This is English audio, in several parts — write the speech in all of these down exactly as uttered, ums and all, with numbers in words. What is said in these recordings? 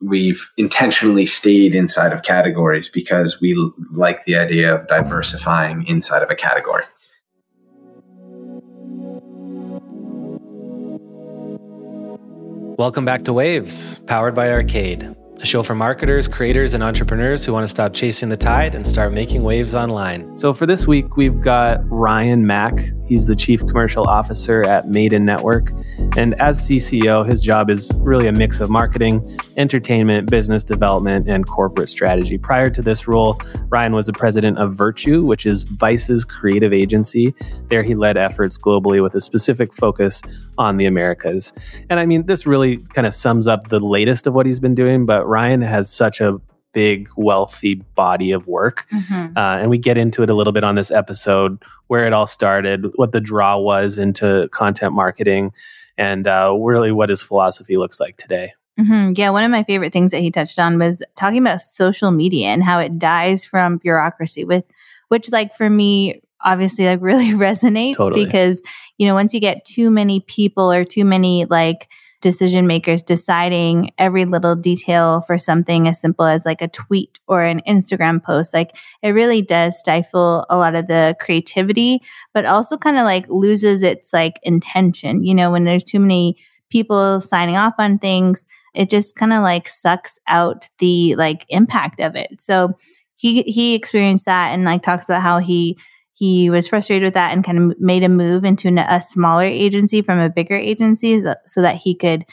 we've intentionally stayed inside of categories because we l- like the idea of diversifying inside of a category. Welcome back to Waves, powered by Arcade, a show for marketers, creators, and entrepreneurs who want to stop chasing the tide and start making waves online. So for this week, we've got Ryan Mack. He's the Chief Commercial Officer at Maiden Network. And as C C O, his job is really a mix of marketing, entertainment, business development, and corporate strategy. Prior to this role, Ryan was the president of Virtue, which is Vice's creative agency. There he led efforts globally with a specific focus on the Americas. And I mean, this really kind of sums up the latest of what he's been doing, but Ryan has such a big, wealthy body of work. Mm-hmm. Uh, and we get into it a little bit on this episode, where it all started, what the draw was into content marketing, and uh, really what his philosophy looks like today. Mm-hmm. Yeah, one of my favorite things that he touched on was talking about social media and how it dies from bureaucracy, with which, like, for me, obviously, like, really resonates. Totally. Because, you know, once you get too many people or too many, like, decision makers deciding every little detail for something as simple as like a tweet or an Instagram post, like, it really does stifle a lot of the creativity, but also kind of like loses its like intention. You know, when there's too many people signing off on things, it just kind of like sucks out the like impact of it. So he he experienced that and like talks about how he He was frustrated with that and kind of made a move into a smaller agency from a bigger agency so that he could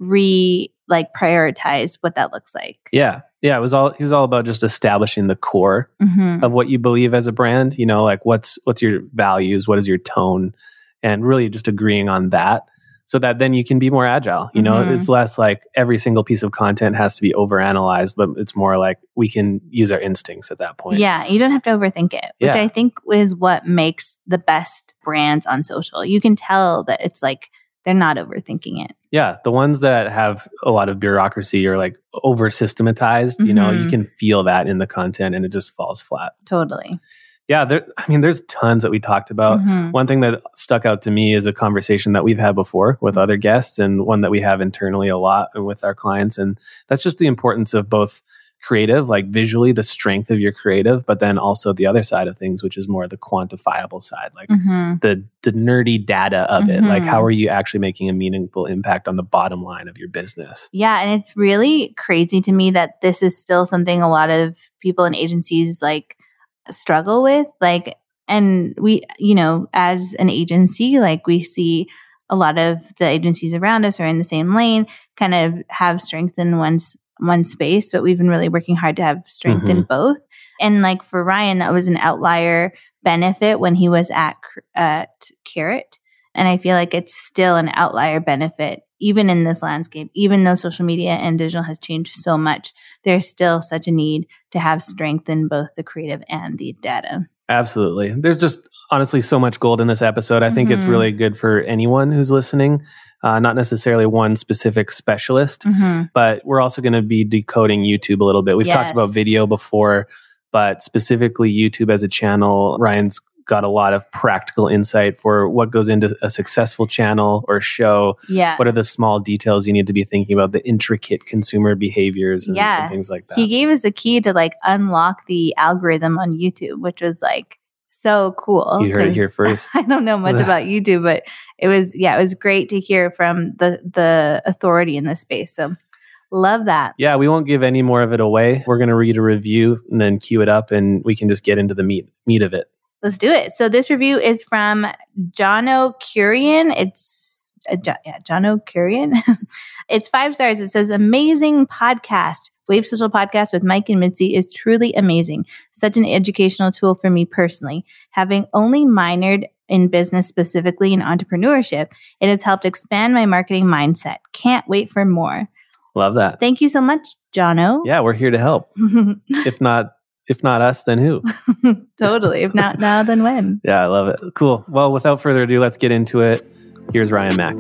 re like prioritize what that looks like. Yeah. Yeah. It was all, he was all about just establishing the core mm-hmm. of what you believe as a brand, you know, like what's, what's your values? What is your tone? And really just agreeing on that, so that then you can be more agile. You know, mm-hmm. it's less like every single piece of content has to be overanalyzed, but it's more like we can use our instincts at that point. Yeah, you don't have to overthink it, which yeah. I think is what makes the best brands on social. You can tell that it's like they're not overthinking it. Yeah, the ones that have a lot of bureaucracy or like over systematized, mm-hmm. you know, you can feel that in the content and it just falls flat. Totally. Yeah, there, I mean, there's tons that we talked about. Mm-hmm. One thing that stuck out to me is a conversation that we've had before with other guests, and one that we have internally a lot with our clients. And that's just the importance of both creative, like visually the strength of your creative, but then also the other side of things, which is more the quantifiable side, like mm-hmm. the the nerdy data of mm-hmm. it. Like, how are you actually making a meaningful impact on the bottom line of your business? Yeah, and it's really crazy to me that this is still something a lot of people in agencies like struggle with, like, and we, you know, as an agency, like, we see a lot of the agencies around us are in the same lane, kind of have strength in one one space, but we've been really working hard to have strength mm-hmm. in both. And like for Ryan, that was an outlier benefit when he was at at Carrot, and I feel like it's still an outlier benefit even in this landscape. Even though social media and digital has changed so much, there's still such a need to have strength in both the creative and the data. Absolutely. There's just honestly so much gold in this episode. I mm-hmm. think it's really good for anyone who's listening, uh, not necessarily one specific specialist, mm-hmm. but we're also going to be decoding YouTube a little bit. We've yes. talked about video before, but specifically YouTube as a channel. Ryan's got a lot of practical insight for what goes into a successful channel or show. Yeah. What are the small details you need to be thinking about, the intricate consumer behaviors and, yeah. and things like that. He gave us a key to like unlock the algorithm on YouTube, which was like so cool. You heard it here first. I don't know much about YouTube, but it was, yeah, it was great to hear from the, the authority in this space. So love that. Yeah, we won't give any more of it away. We're going to read a review and then queue it up and we can just get into the meat meat of it. Let's do it. So this review is from Jono Curian. It's uh, jo- yeah, Jono Curian. It's five stars. It says, amazing podcast. Wave Social Podcast with Mike and Mitzi is truly amazing. Such an educational tool for me personally. Having only minored in business, specifically in entrepreneurship, it has helped expand my marketing mindset. Can't wait for more. Love that. Thank you so much, Jono. Yeah, we're here to help. If not If not us, then who? Totally. If not now, then when? Yeah, I love it. Cool. Well, without further ado, let's get into it. Here's Ryan Mack.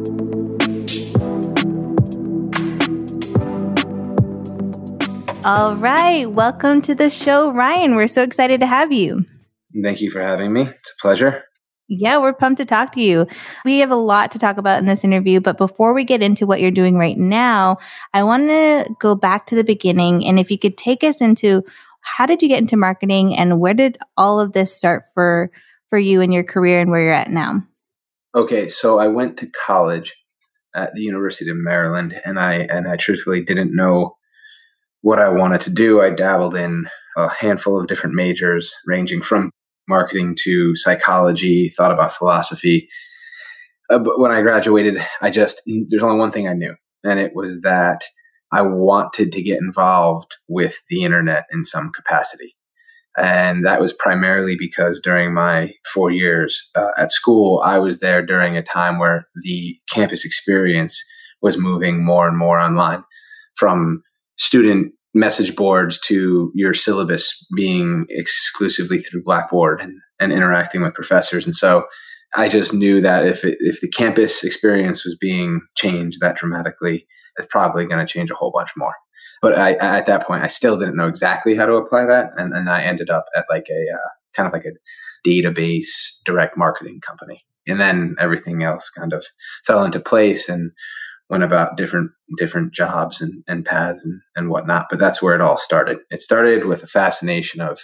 All right. Welcome to the show, Ryan. We're so excited to have you. Thank you for having me. It's a pleasure. Yeah, we're pumped to talk to you. We have a lot to talk about in this interview, but before we get into what you're doing right now, I want to go back to the beginning. And if you could take us into how did you get into marketing and where did all of this start for, for you in your career and where you're at now? Okay, so I went to college at the University of Maryland, and I and I truthfully didn't know what I wanted to do. I dabbled in a handful of different majors, ranging from marketing to psychology, thought about philosophy. Uh, but when I graduated, I just, there's only one thing I knew, and it was that I wanted to get involved with the internet in some capacity. And that was primarily because during my four years uh, at school, I was there during a time where the campus experience was moving more and more online, from student message boards to your syllabus being exclusively through Blackboard and, and interacting with professors. And so I just knew that if it, if the campus experience was being changed that dramatically, it's probably going to change a whole bunch more. But I, at that point, I still didn't know exactly how to apply that. And then I ended up at like a uh, kind of like a database direct marketing company. And then everything else kind of fell into place and went about different different jobs and, and paths and, and whatnot. But that's where it all started. It started with a fascination of,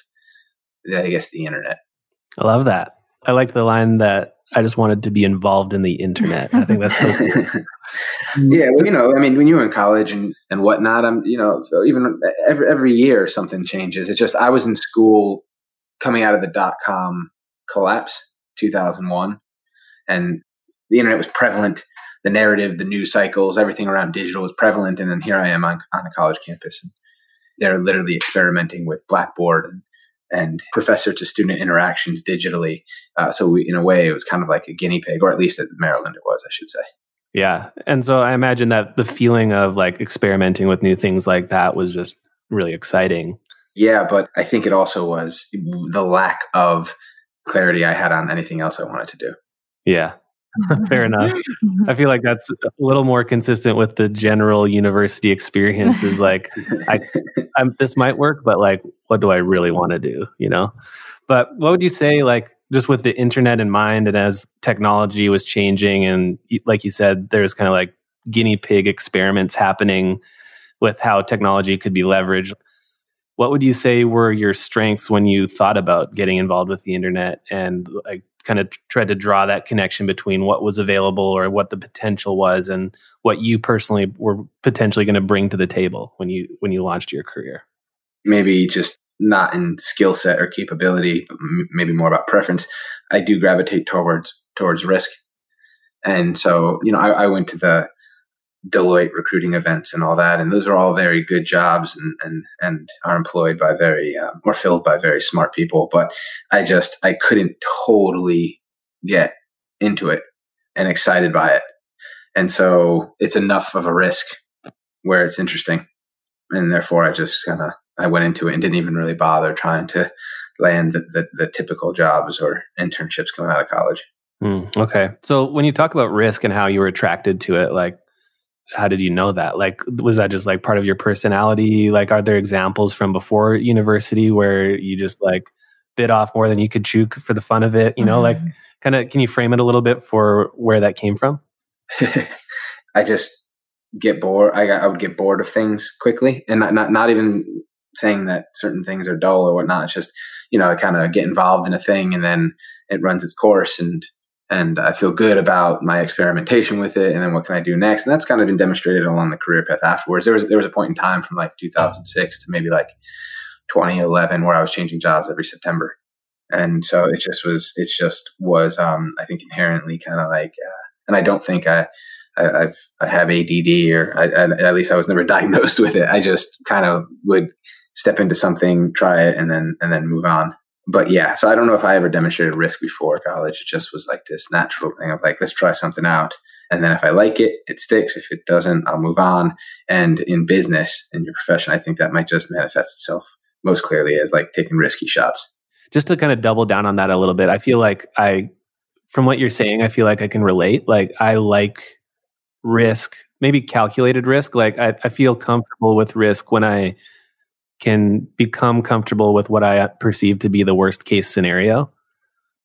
I guess, the internet. I love that. I liked the line that I just wanted to be involved in the internet. I think that's so cool. Yeah, well, you know, I mean, when you were in college and, and whatnot, I'm, you know, even every every year something changes. It's just I was in school coming out of the dot-com collapse, two thousand one, and the internet was prevalent. The narrative, the news cycles, everything around digital was prevalent. And then here I am on, on a college campus, and they're literally experimenting with Blackboard and, and professor to student interactions digitally. Uh, so we, in a way, it was kind of like a guinea pig, or at least at Maryland it was, I should say. Yeah. And so I imagine that the feeling of like experimenting with new things like that was just really exciting. Yeah, but I think it also was the lack of clarity I had on anything else I wanted to do. Yeah. Fair enough. I feel like that's a little more consistent with the general university experience is like, I, I'm, this might work, but like, what do I really want to do? You know? But what would you say, like, just with the internet in mind and as technology was changing and like you said, there's kind of like guinea pig experiments happening with how technology could be leveraged. What would you say were your strengths when you thought about getting involved with the internet and like kind of tried to draw that connection between what was available or what the potential was and what you personally were potentially going to bring to the table when you when you launched your career? Maybe just not in skill set or capability, but m- maybe more about preference. I do gravitate towards towards risk. And so, you know, I, I went to the Deloitte recruiting events and all that, and those are all very good jobs and and and are employed by very um, or filled by very smart people. But I just I couldn't totally get into it and excited by it, and so it's enough of a risk where it's interesting, and therefore I just kind of I went into it and didn't even really bother trying to land the the, the typical jobs or internships coming out of college. Mm, okay, so when you talk about risk and how you were attracted to it, like, how did you know that? Like, was that just like part of your personality? Like, are there examples from before university where you just like bit off more than you could chew for the fun of it? You know, mm-hmm. like kind of, can you frame it a little bit for where that came from? I just get bored. I, got, I would get bored of things quickly, and not, not, not even saying that certain things are dull or whatnot. It's just, you know, I kind of get involved in a thing and then it runs its course, and And I feel good about my experimentation with it. And then what can I do next? And that's kind of been demonstrated along the career path afterwards. There was there was a point in time from like two thousand six to maybe like twenty eleven where I was changing jobs every September. And so it just was, it just was, um, I think inherently kind of like, uh, and I don't think I, I, I've, I have A D D or I, I, at least I was never diagnosed with it. I just kind of would step into something, try it, and then, and then move on. But yeah, so I don't know if I ever demonstrated risk before college. It just was like this natural thing of like, let's try something out. And then if I like it, it sticks. If it doesn't, I'll move on. And in business, in your profession, I think that might just manifest itself most clearly as like taking risky shots. Just to kind of double down on that a little bit, I feel like I, from what you're saying, I feel like I can relate. Like I like risk, maybe calculated risk. Like I, I feel comfortable with risk when I can become comfortable with what I perceive to be the worst case scenario.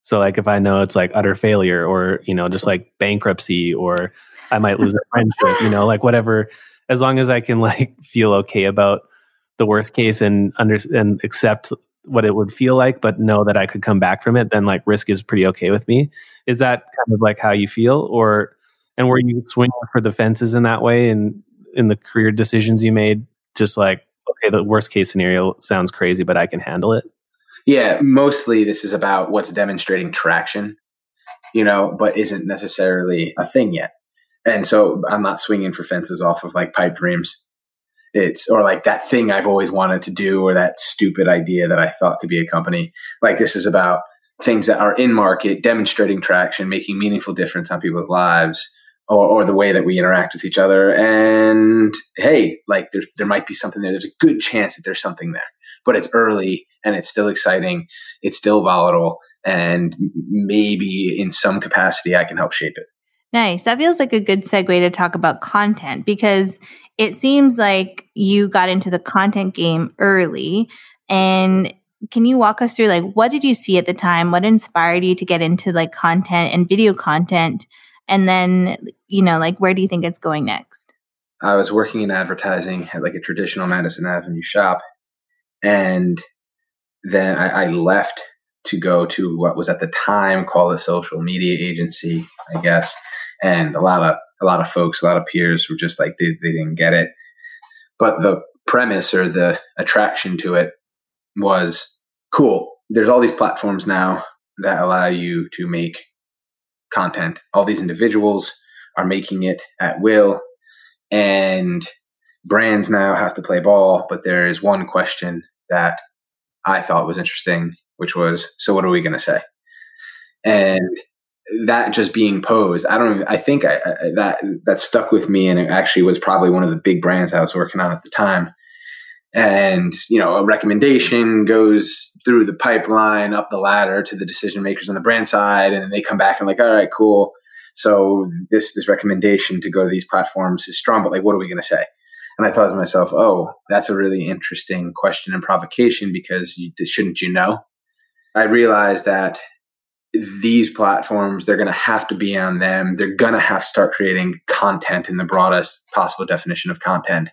So like if I know it's like utter failure or, you know, just like bankruptcy or I might lose a friendship, you know, like whatever, as long as I can like feel okay about the worst case and under and accept what it would feel like, but know that I could come back from it, then like risk is pretty okay with me. Is that kind of like how you feel? Or, and were you swinging for the fences in that way and in the career decisions you made, just like, okay, the worst case scenario sounds crazy, but I can handle it? Yeah, mostly this is about what's demonstrating traction, you know, but isn't necessarily a thing yet. And so I'm not swinging for fences off of like pipe dreams. It's, or like that thing I've always wanted to do, or that stupid idea that I thought could be a company. Like this is about things that are in market, demonstrating traction, making meaningful difference on people's lives, or, or the way that we interact with each other. And hey, like there, there might be something there. There's a good chance that there's something there, but it's early and it's still exciting. It's still volatile. And maybe in some capacity, I can help shape it. Nice. That feels like a good segue to talk about content, because it seems like you got into the content game early. And can you walk us through, like, what did you see at the time? What inspired you to get into like content and video content? And then, you know, like, where do you think it's going next? I was working in advertising at like a traditional Madison Avenue shop. And then I, I left to go to what was at the time called a social media agency, I guess. And a lot of a lot of folks, a lot of peers were just like, they, they didn't get it. But the premise or the attraction to it was cool. There's all these platforms now that allow you to make content. All these individuals are making it at will. And brands now have to play ball. But there is one question that I thought was interesting, which was, so what are we going to say? And that just being posed, I don't even, I think I, I, that that stuck with me, and it actually was probably one of the big brands I was working on at the time. And, you know, a recommendation goes through the pipeline, up the ladder to the decision makers on the brand side, and then they come back and like, all right, cool. So this this recommendation to go to these platforms is strong, but like, what are we going to say? And I thought to myself, oh, that's a really interesting question and provocation, because you, shouldn't you know? I realized that these platforms, they're going to have to be on them. They're going to have to start creating content in the broadest possible definition of content.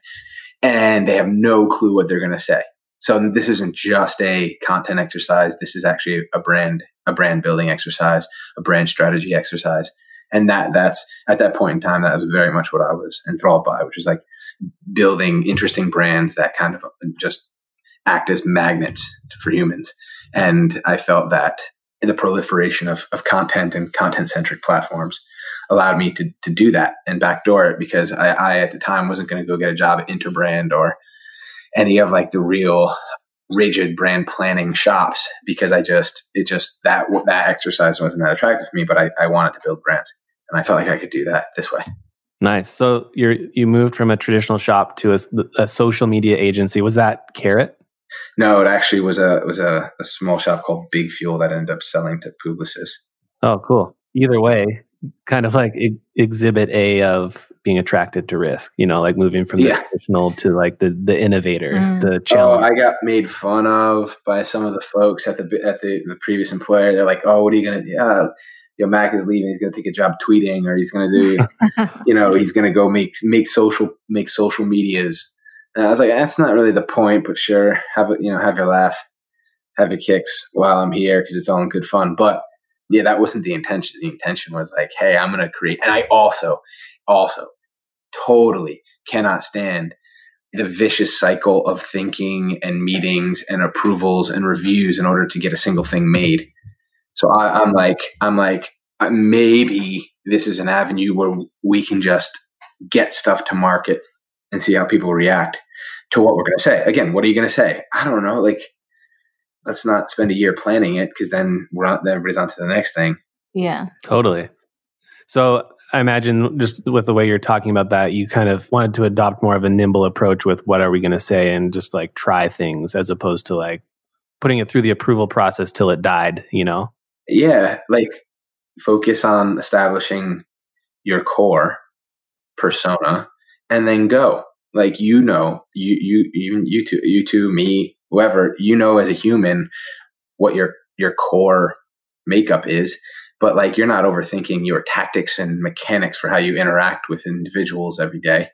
And they have no clue what they're going to say. So this isn't just a content exercise. This is actually a brand, a brand building exercise, a brand strategy exercise. And that that's at that point in time, that was very much what I was enthralled by, which is like building interesting brands that kind of just act as magnets for humans. And I felt that the proliferation of, of content and content-centric platforms allowed me to to do that and backdoor it, because I, I at the time wasn't going to go get a job at Interbrand or any of like the real rigid brand planning shops, because I just, it just, that that exercise wasn't that attractive to me, but I, I wanted to build brands. And I felt like I could do that this way. Nice. So you're, you moved from a traditional shop to a, a social media agency. Was that Carrot? No, it actually was a was a, a small shop called Big Fuel that ended up selling to Publicis. Oh, cool. Either way, kind of like e- exhibit A of being attracted to risk, you know, like moving from the yeah. traditional to like the the innovator, mm. the challenge. Oh, I got made fun of by some of the folks at the at the, the previous employer. They're like, "Oh, what are you gonna do? Yeah, you know, Mac is leaving. He's gonna take a job tweeting, or he's gonna do, you know, he's gonna go make make social make social medias." And I was like, "That's not really the point, but sure, have it, you know, have your laugh, have your kicks while I'm here, because it's all in good fun." But yeah, that wasn't the intention. The intention was like, "Hey, I'm gonna create," and I also also totally cannot stand the vicious cycle of thinking and meetings and approvals and reviews in order to get a single thing made. So I, I'm like, I'm like, maybe this is an avenue where we can just get stuff to market and see how people react to what we're going to say. Again, what are you going to say? I don't know. Like, let's not spend a year planning it, because then we're on, then everybody's on to the next thing. Yeah, totally. So I imagine just with the way you're talking about that, you kind of wanted to adopt more of a nimble approach with what are we going to say, and just like try things as opposed to like putting it through the approval process till it died, you know? Yeah. Like focus on establishing your core persona and then go. Like, you know, you, you, you, you two, you two, me, whoever, you know, as a human, what your, your core makeup is, but like you're not overthinking your tactics and mechanics for how you interact with individuals every day.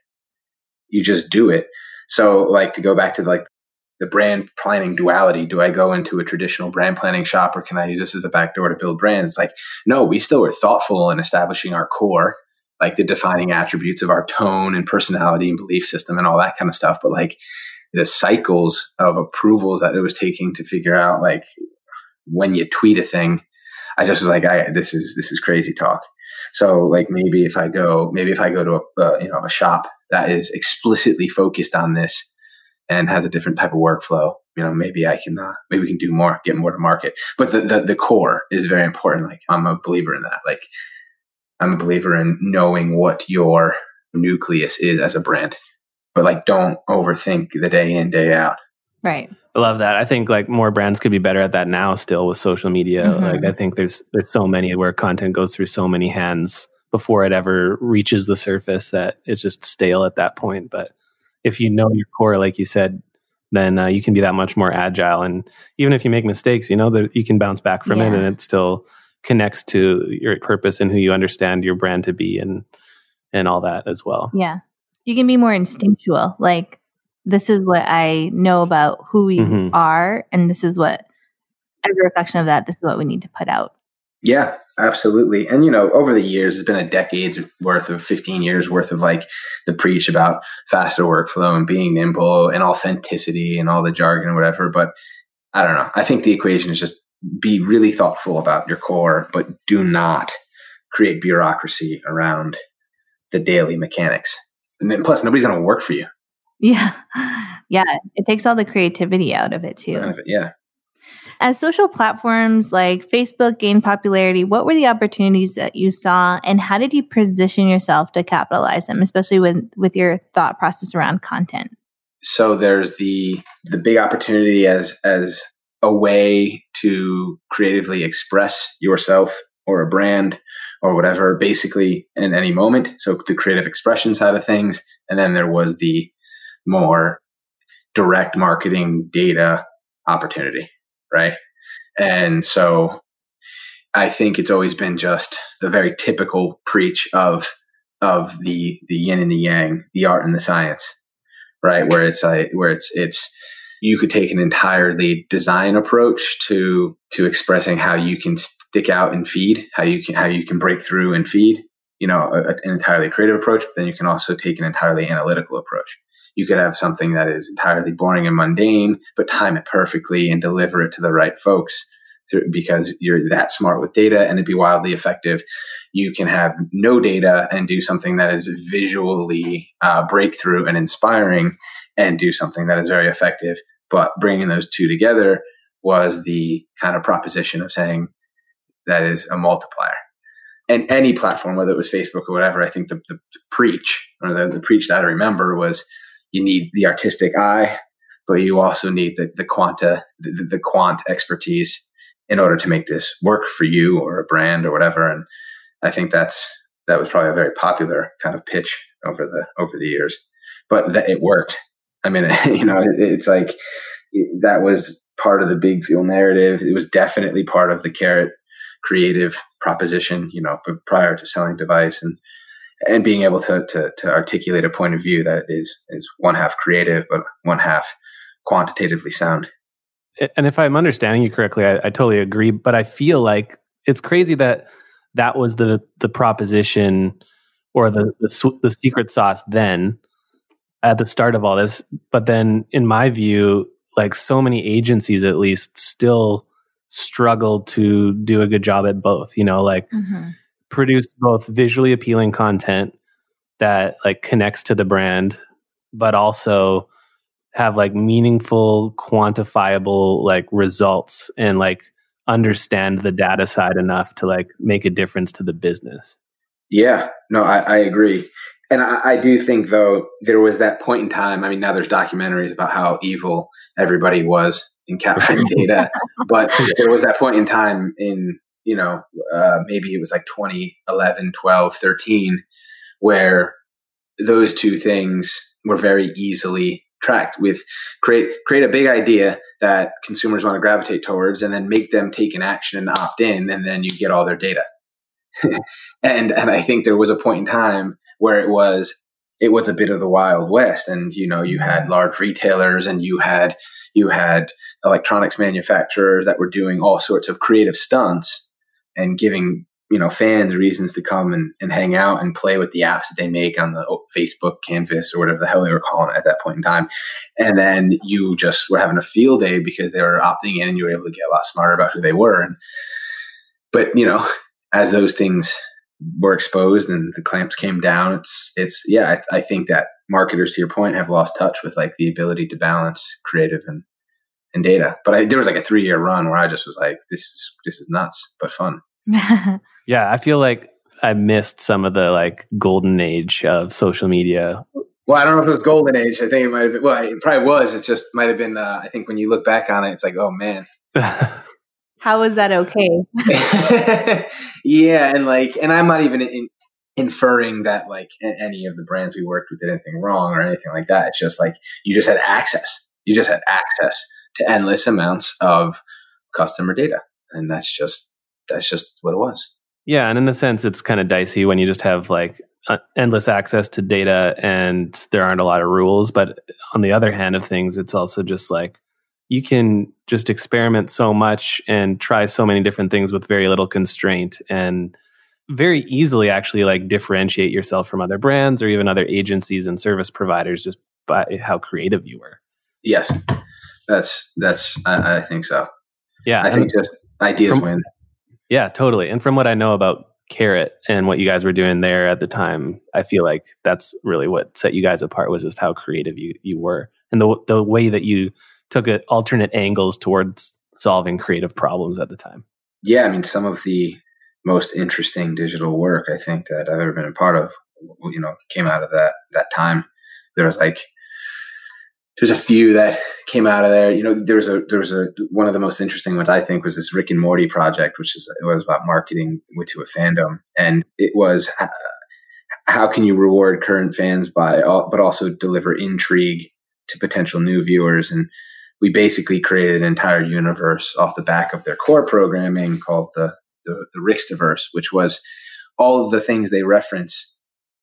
You just do it. So like to go back to like the brand planning duality, do I go into a traditional brand planning shop or can I use this as a backdoor to build brands? Like, no, we still were thoughtful in establishing our core, like the defining attributes of our tone and personality and belief system and all that kind of stuff. But like the cycles of approvals that it was taking to figure out like when you tweet a thing, I just was like, I, this is, this is crazy talk. So like maybe if I go, maybe if I go to a, uh, you know, a shop that is explicitly focused on this and has a different type of workflow, you know, maybe I can, uh, maybe we can do more, get more to market. But the, the, the core is very important. Like I'm a believer in that. Like I'm a believer in knowing what your nucleus is as a brand, but like don't overthink the day in, day out. Right. I love that. I think like more brands could be better at that now still with social media. Mm-hmm. Like I think there's there's so many where content goes through so many hands before it ever reaches the surface that it's just stale at that point. But if you know your core, like you said, then uh, you can be that much more agile. And even if you make mistakes, you know, that you can bounce back from yeah. it and it still connects to your purpose and who you understand your brand to be and and all that as well. Yeah. You can be more instinctual. Like this is what I know about who we mm-hmm. are. And this is what, as a reflection of that, this is what we need to put out. Yeah, absolutely. And, you know, over the years, it's been a decade's worth of fifteen years worth of like the preach about faster workflow and being nimble and authenticity and all the jargon and whatever. But I don't know. I think the equation is just be really thoughtful about your core, but do not create bureaucracy around the daily mechanics. And then plus, nobody's going to work for you. Yeah. Yeah. It takes all the creativity out of it too. Out of it, yeah. As social platforms like Facebook gained popularity, what were the opportunities that you saw and how did you position yourself to capitalize them, especially with, with your thought process around content? So there's the the big opportunity as as a way to creatively express yourself or a brand or whatever, basically in any moment. So the creative expression side of things. And then there was the more direct marketing data opportunity, right? And so I think it's always been just the very typical preach of of the the yin and the yang, the art and the science, right? Where it's like where it's it's you could take an entirely design approach to to expressing how you can stick out and feed, how you can how you can break through and feed, you know, a, an entirely creative approach. But then you can also take an entirely analytical approach. You could have something that is entirely boring and mundane, but time it perfectly and deliver it to the right folks through, because you're that smart with data and it'd be wildly effective. You can have no data and do something that is visually uh, breakthrough and inspiring and do something that is very effective. But bringing those two together was the kind of proposition of saying that is a multiplier. And any platform, whether it was Facebook or whatever, I think the, the preach or the, the preach that I remember was you need the artistic eye, but you also need the, the quanta, the, the quant expertise in order to make this work for you or a brand or whatever. And I think that's that was probably a very popular kind of pitch over the over the years, but that it worked. I mean, you know, it, it's like it, that was part of the Big Fuel narrative. It was definitely part of the Carrot creative proposition, you know, prior to selling Device and and being able to, to to articulate a point of view that is is one half creative, but one half quantitatively sound. And if I'm understanding you correctly, I, I totally agree. But I feel like it's crazy that that was the the proposition or the the, the secret sauce then at the start of all this. But then, in my view, like so many agencies, at least, still struggle to do a good job at both. You know, like. Mm-hmm. Produce both visually appealing content that like connects to the brand, but also have like meaningful, quantifiable like results and like understand the data side enough to like make a difference to the business. Yeah, no, I, I agree. And I, I do think though, there was that point in time. I mean, now there's documentaries about how evil everybody was in capturing data, but there was that point in time in, you know, uh, maybe it was like twenty eleven, twelve, thirteen, where those two things were very easily tracked with create create a big idea that consumers want to gravitate towards, and then make them take an action and opt in, and then you get all their data. and and I think there was a point in time where it was it was a bit of the Wild West, and you know, you had large retailers, and you had you had electronics manufacturers that were doing all sorts of creative stunts and giving, you know, fans reasons to come and, and hang out and play with the apps that they make on the Facebook canvas or whatever the hell they were calling it at that point in time. And then you just were having a field day because they were opting in, and you were able to get a lot smarter about who they were. And, but, you know, as those things were exposed and the clamps came down, it's, it's, yeah, I, I think that marketers, to your point, have lost touch with like the ability to balance creative and, and data. But I, there was like a three year run where I just was like, this is, this is nuts, but fun. Yeah, I feel like I missed some of the like golden age of social media. Well, I don't know if it was golden age. I think it might have been. Well, it probably was. It just might have been. Uh, I think when you look back on it, it's like, oh man. How was that okay? Yeah, and like, and I'm not even in, inferring that like any of the brands we worked with did anything wrong or anything like that. It's just like you just had access. You just had access to endless amounts of customer data, and that's just. That's just what it was. Yeah. And in a sense, it's kind of dicey when you just have like uh, endless access to data and there aren't a lot of rules. But on the other hand of things, it's also just like you can just experiment so much and try so many different things with very little constraint, and very easily actually like differentiate yourself from other brands or even other agencies and service providers just by how creative you were. Yes, that's, that's, I, I think so. Yeah. I think just ideas from, win. Yeah, totally. And from what I know about Carrot and what you guys were doing there at the time, I feel like that's really what set you guys apart, was just how creative you you were, and the the way that you took it alternate angles towards solving creative problems at the time. Yeah, I mean, some of the most interesting digital work I think that I've ever been a part of, you know, came out of that that time. There was like There's a few that came out of there. You know, there was a there was a one of the most interesting ones I think was this Rick and Morty project, which is it was about marketing to a fandom, and it was uh, how can you reward current fans by, but also deliver intrigue to potential new viewers. And we basically created an entire universe off the back of their core programming called the the, the Rickstaverse, which was all of the things they reference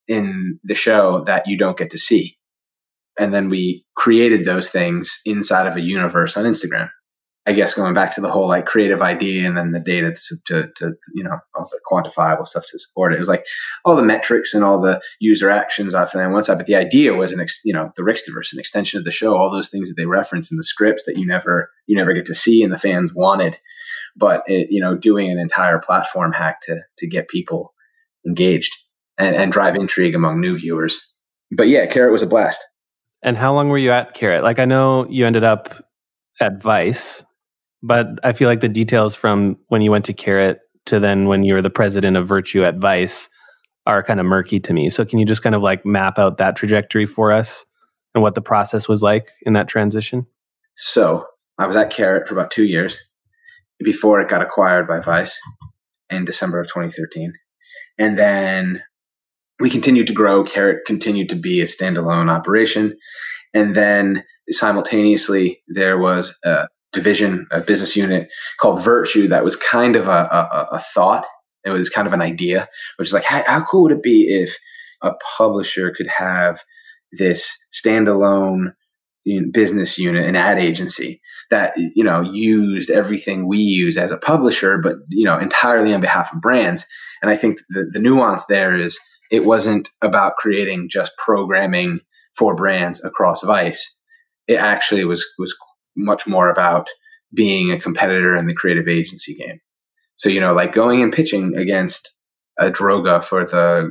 in the show that you don't get to see. And then we created those things inside of a universe on Instagram. I guess going back to the whole like creative idea and then the data to, to, to you know, all the quantifiable stuff to support it. It was like all the metrics and all the user actions off on one side. But the idea was an, ex, you know, the Rickstaverse, an extension of the show, all those things that they reference in the scripts that you never, you never get to see and the fans wanted. But it, you know, doing an entire platform hack to, to get people engaged and, and drive intrigue among new viewers. But yeah, Carrot was a blast. And how long were you at Carrot? Like, I know you ended up at Vice, but I feel like the details from when you went to Carrot to then when you were the president of Virtue at Vice are kind of murky to me. So can you just kind of like map out that trajectory for us and what the process was like in that transition? So I was at Carrot for about two years before it got acquired by Vice in December of twenty thirteen. And then we continued to grow. Carrot continued to be a standalone operation. And then simultaneously, there was a division, a business unit called Virtue that was kind of a, a, a thought. It was kind of an idea, which is like, how, how cool would it be if a publisher could have this standalone you know, business unit, an ad agency that, you know, used everything we use as a publisher, but, you know, entirely on behalf of brands. And I think the, the nuance there is, it wasn't about creating just programming for brands across Vice. It actually was was much more about being a competitor in the creative agency game. So, you know, like going and pitching against a Droga for the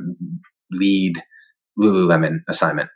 lead Lululemon assignment.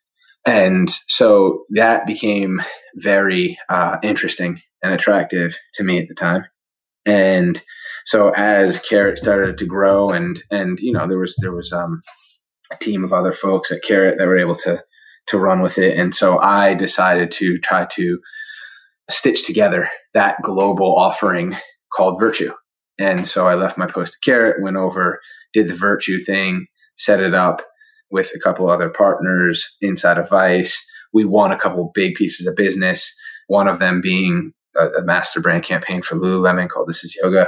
And so that became very uh, interesting and attractive to me at the time. And so as Carrot started to grow and, and, you know, there was, there was, um, a team of other folks at Carrot that were able to, to run with it. And so I decided to try to stitch together that global offering called Virtue. And so I left my post at Carrot, went over, did the Virtue thing, set it up with a couple other partners inside of Vice, we won a couple of big pieces of business, one of them being a, a master brand campaign for Lululemon called This Is Yoga.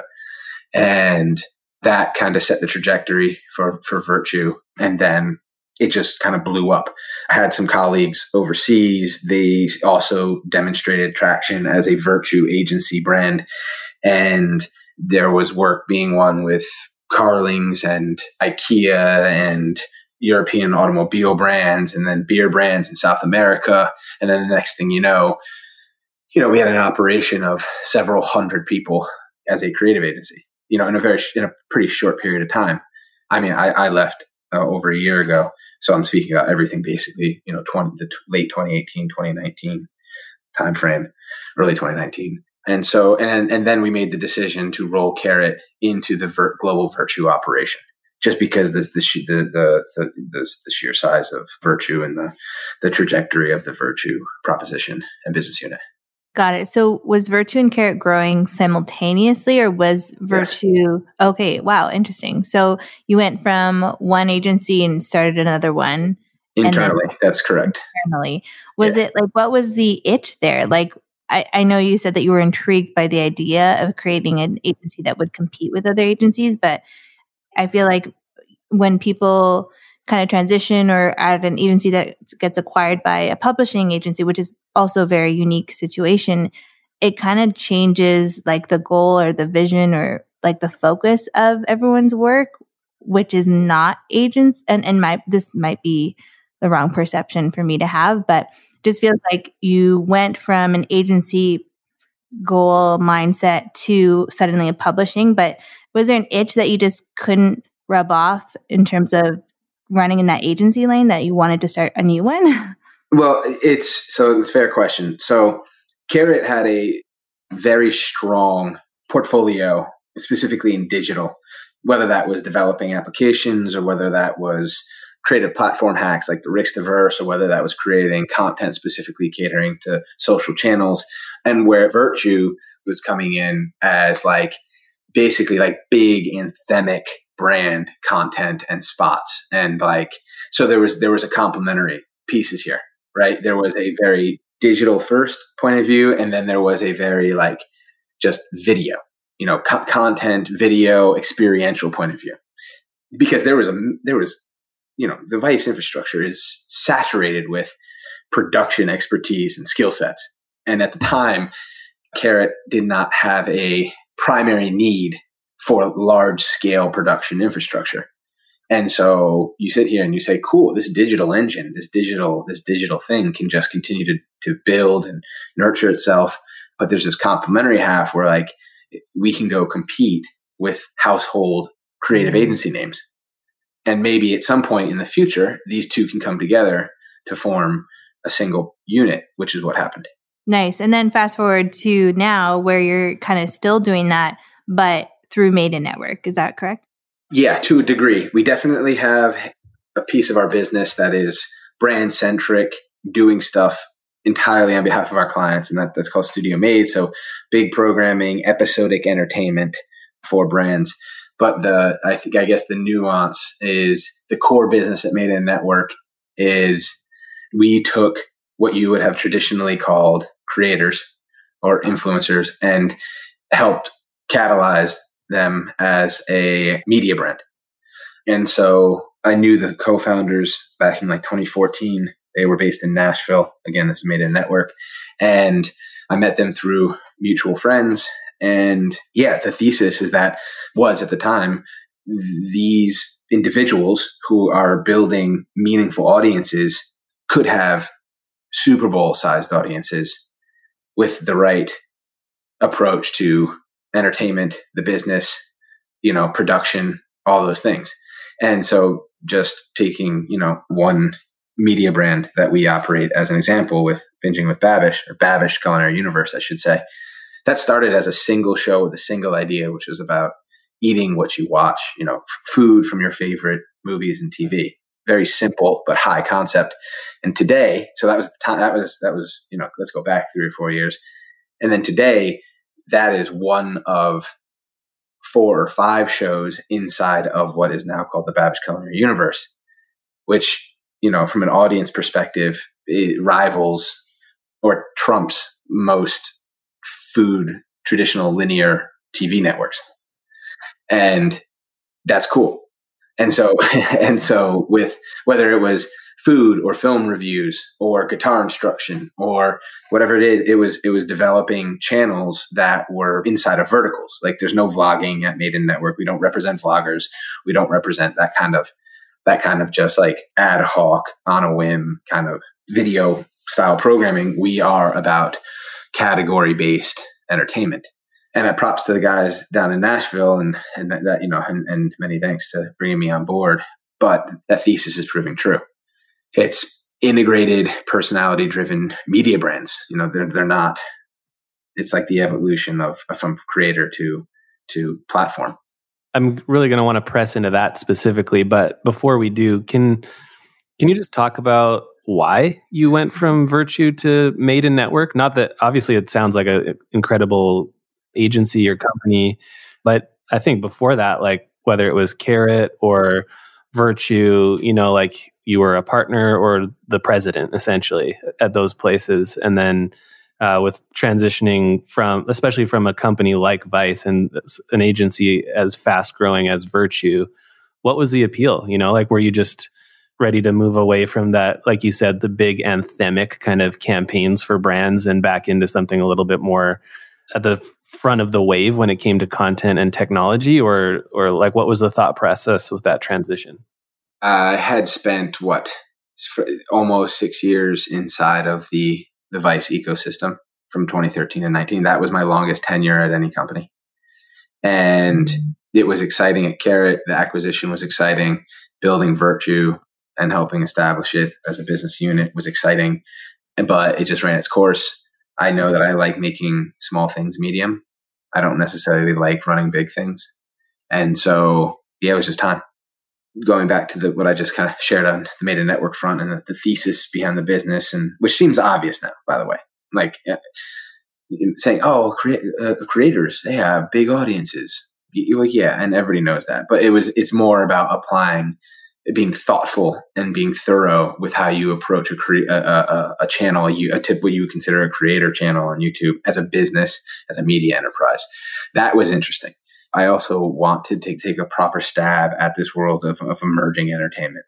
And that kind of set the trajectory for, for Virtue. And then it just kind of blew up. I had some colleagues overseas. They also demonstrated traction as a Virtue agency brand. And there was work being won with Carlings and IKEA and European automobile brands, and then beer brands in South America. And then the next thing you know, you know, we had an operation of several hundred people as a creative agency, you know, in a very, in a pretty short period of time. I mean, I, I left uh, over a year ago. So I'm speaking about everything basically, you know, twenty, the t- late twenty eighteen, twenty nineteen timeframe, early twenty nineteen. And so, and, and then we made the decision to roll Carrot into the Vir- global Virtue operation, just because the, the, the, the, the, the, the sheer size of Virtue and the, the trajectory of the Virtue proposition and business unit. Got it. So was Virtue and Carrot growing simultaneously, or was Virtue? Yes. Okay. Wow. Interesting. So you went from one agency and started another one. Internally. That's correct. Internally. Was yeah. it like, what was the itch there? Like, I, I know you said that you were intrigued by the idea of creating an agency that would compete with other agencies, but I feel like when people kind of transition or at an agency that gets acquired by a publishing agency, which is also a very unique situation, it kind of changes like the goal or the vision or like the focus of everyone's work, which is not agents. And, and my, this might be the wrong perception for me to have, but just feels like you went from an agency goal mindset to suddenly a publishing. But was there an itch that you just couldn't rub off in terms of running in that agency lane that you wanted to start a new one? Well, it's so it's a fair question. So Carrot had a very strong portfolio, specifically in digital, whether that was developing applications or whether that was creative platform hacks like the Rickstaverse, or whether that was creating content specifically catering to social channels, and where Virtue was coming in as like basically like big anthemic brand content and spots. And like, so there was, there was a complementary pieces here, right? There was a very digital first point of view. And then there was a very like just video, you know, co- content, video, experiential point of view, because there was a, there was, you know, the Vice infrastructure is saturated with production expertise and skill sets. And at the time, Carrot did not have a primary need for large scale production infrastructure. And so you sit here and you say, cool, this digital engine, this digital, this digital thing can just continue to, to build and nurture itself. But there's this complementary half where like we can go compete with household creative agency names. And maybe at some point in the future, these two can come together to form a single unit, which is what happened. Nice. And then fast forward to now where you're kind of still doing that, but through Made in Network. Is that correct? Yeah, to a degree. We definitely have a piece of our business that is brand centric, doing stuff entirely on behalf of our clients. And that, that's called Studio Made. So big programming, episodic entertainment for brands. But the, I think, I guess the nuance is the core business at Made in Network is we took what you would have traditionally called creators or influencers and helped catalyze them as a media brand. And so I knew the co-founders back in like twenty fourteen. They were based in Nashville. Again, this is Made in Network. And I met them through mutual friends. And yeah, the thesis is that was at the time, these individuals who are building meaningful audiences could have Super Bowl sized audiences with the right approach to entertainment, the business, you know, production, all those things. And so just taking, you know, one media brand that we operate as an example with Binging with Babish, or Babish Culinary Universe, I should say, that started as a single show with a single idea, which was about eating what you watch, you know, food from your favorite movies and T V. Very simple, but high concept. And today, so that was the time, that was, that was, you know, let's go back three or four years. And then today, that is one of four or five shows inside of what is now called the Babish Culinary Universe, which, you know, from an audience perspective, it rivals or trumps most food traditional linear T V networks. And that's cool. And so, and so with whether it was food or film reviews or guitar instruction or whatever it is, it was, it was developing channels that were inside of verticals. Like there's no vlogging at Made in Network. We don't represent vloggers. We don't represent that kind of, that kind of just like ad hoc on a whim kind of video style programming. We are about category based entertainment. And I props to the guys down in Nashville and, and that, you know, and, and many thanks to bringing me on board. But that thesis is proving true. It's integrated, personality driven media brands. You know, they're, they're not, it's like the evolution of, of from creator to, to platform. I'm really going to want to press into that specifically. But before we do, can, can you just talk about why you went from Virtue to Made in Network? Not that obviously it sounds like an incredible agency or company, but I think before that, like whether it was Carrot or Virtue, you know, like you were a partner or the president essentially at those places. And then uh, with transitioning from, especially from a company like Vice and an agency as fast growing as Virtue, what was the appeal? You know, like were you just ready to move away from that, like you said, the big anthemic kind of campaigns for brands and back into something a little bit more at the front of the wave when it came to content and technology, or or like what was the thought process with that transition? I had spent what almost six years inside of the the Vice ecosystem from twenty thirteen to nineteen. That was my longest tenure at any company, and it was exciting at Carrot. The acquisition was exciting. Building Virtue and helping establish it as a business unit was exciting, but it just ran its course. I know that I like making small things medium. I don't necessarily like running big things. And so, yeah, it was just time. Going back to the what I just kind of shared on the Made in Network front and the, the thesis behind the business, and which seems obvious now, by the way. Like uh, saying, oh, crea- uh, creators, they have big audiences. Like, yeah, and everybody knows that. But it was it's more about applying being thoughtful and being thorough with how you approach a cre- a, a, a channel, you, a tip what you would consider a creator channel on YouTube as a business, as a media enterprise. That was interesting. I also wanted to take a proper stab at this world of, of emerging entertainment.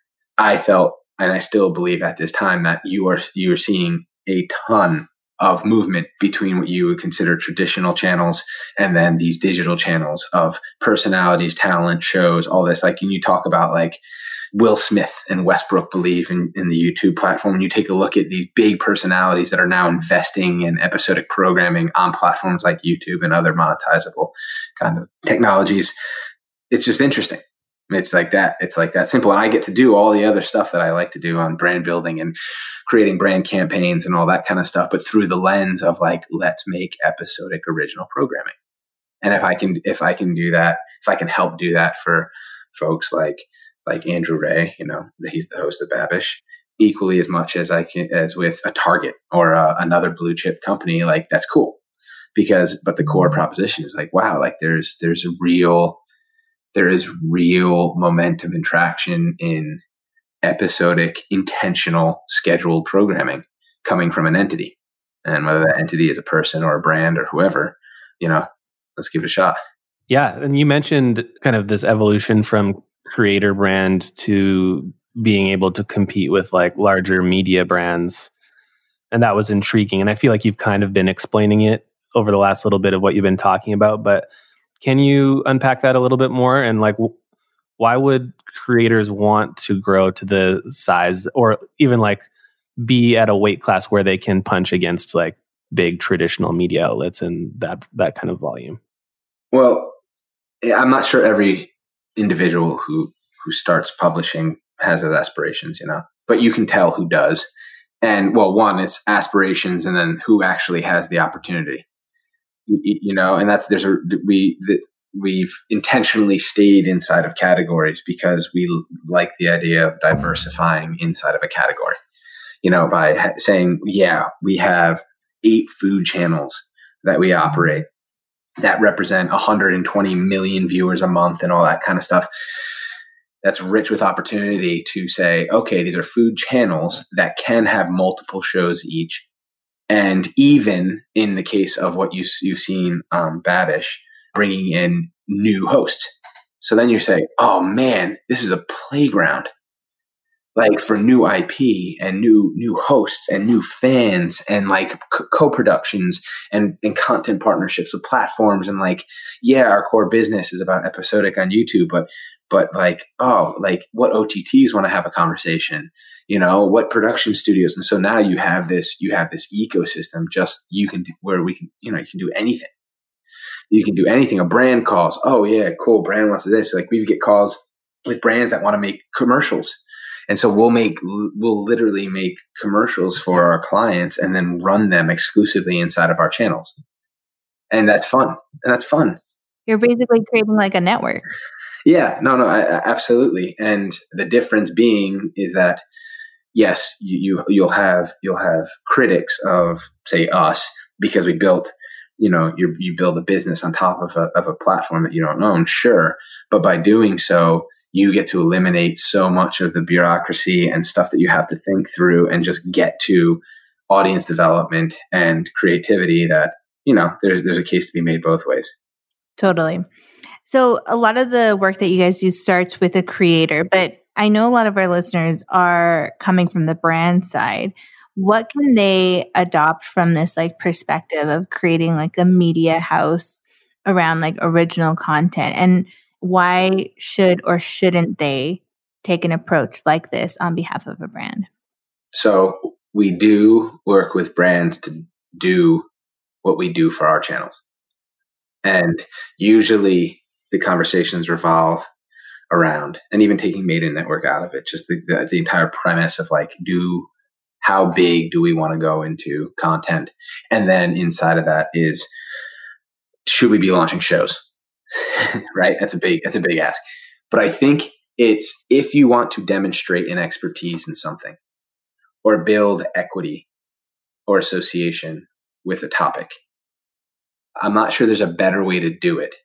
I felt, and I still believe at this time, that you are you are seeing a ton of movement between what you would consider traditional channels and then these digital channels of personalities, talent, shows, all this. Like, can you talk about like Will Smith and Westbrook Believe in, in the YouTube platform? And you take a look at these big personalities that are now investing in episodic programming on platforms like YouTube and other monetizable kind of technologies. It's just interesting. It's like that. It's like that simple. And I get to do all the other stuff that I like to do on brand building and creating brand campaigns and all that kind of stuff, but through the lens of like, let's make episodic original programming. And if I can, if I can do that, if I can help do that for folks like, like Andrew Ray, you know, he's the host of Babish, equally as much as I can, as with a Target or a, another blue chip company, like that's cool because, but the core proposition is like, wow, like there's, there's a real, there is real momentum and traction in episodic, intentional, scheduled programming coming from an entity. And whether that entity is a person or a brand or whoever, you know, let's give it a shot. Yeah. And you mentioned kind of this evolution from creator brand to being able to compete with like larger media brands. And that was intriguing. And I feel like you've kind of been explaining it over the last little bit of what you've been talking about, but can you unpack that a little bit more? And like, w- why would creators want to grow to the size or even like be at a weight class where they can punch against like big traditional media outlets and that, that kind of volume? Well, I'm not sure every individual who, who starts publishing has those aspirations, you know, but you can tell who does. And well, one, it's aspirations and then who actually has the opportunity. You know, and that's there's a we that we've intentionally stayed inside of categories because we like the idea of diversifying inside of a category. You know, by ha- saying, yeah, we have eight food channels that we operate that represent one hundred twenty million viewers a month and all that kind of stuff. that's rich with opportunity to say, okay, these are food channels that can have multiple shows each. And even in the case of what you, you've seen, um, Babish, bringing in new hosts. So then you say, oh man, this is a playground, like for new I P and new new hosts and new fans and like co-productions and, and content partnerships with platforms. And like, yeah, our core business is about episodic on YouTube, but but like, oh, like what O T Ts want to have a conversation, you know, what production studios. And so now you have this, you have this ecosystem just you can do where we can, you know, you can do anything. You can do anything. A brand calls, oh yeah, cool, brand wants this. Like we get calls with brands that want to make commercials. And so we'll make, we'll literally make commercials for our clients and then run them exclusively inside of our channels. And that's fun. And that's fun. You're basically creating like a network. Yeah, no, no, I, I, absolutely. And the difference being is that, yes, you, you, you'll have, you'll have critics of, say, us, because we built, you know, you you build a business on top of a, of a platform that you don't own. Sure. But by doing so, you get to eliminate so much of the bureaucracy and stuff that you have to think through and just get to audience development and creativity that, you know, there's, there's a case to be made both ways. Totally. So a lot of the work that you guys do starts with a creator, but I know a lot of our listeners are coming from the brand side. What can they adopt from this like perspective of creating like a media house around like original content? And why should or shouldn't they take an approach like this on behalf of a brand? So we do work with brands to do what we do for our channels. And usually the conversations revolve around, and even taking Made in Network out of it, just the, the, the entire premise of like, do, how big do we want to go into content? And then inside of that is, should we be launching shows? Right? That's a big, that's a big ask. But I think it's, if you want to demonstrate an expertise in something or build equity or association with a topic, I'm not sure there's a better way to do it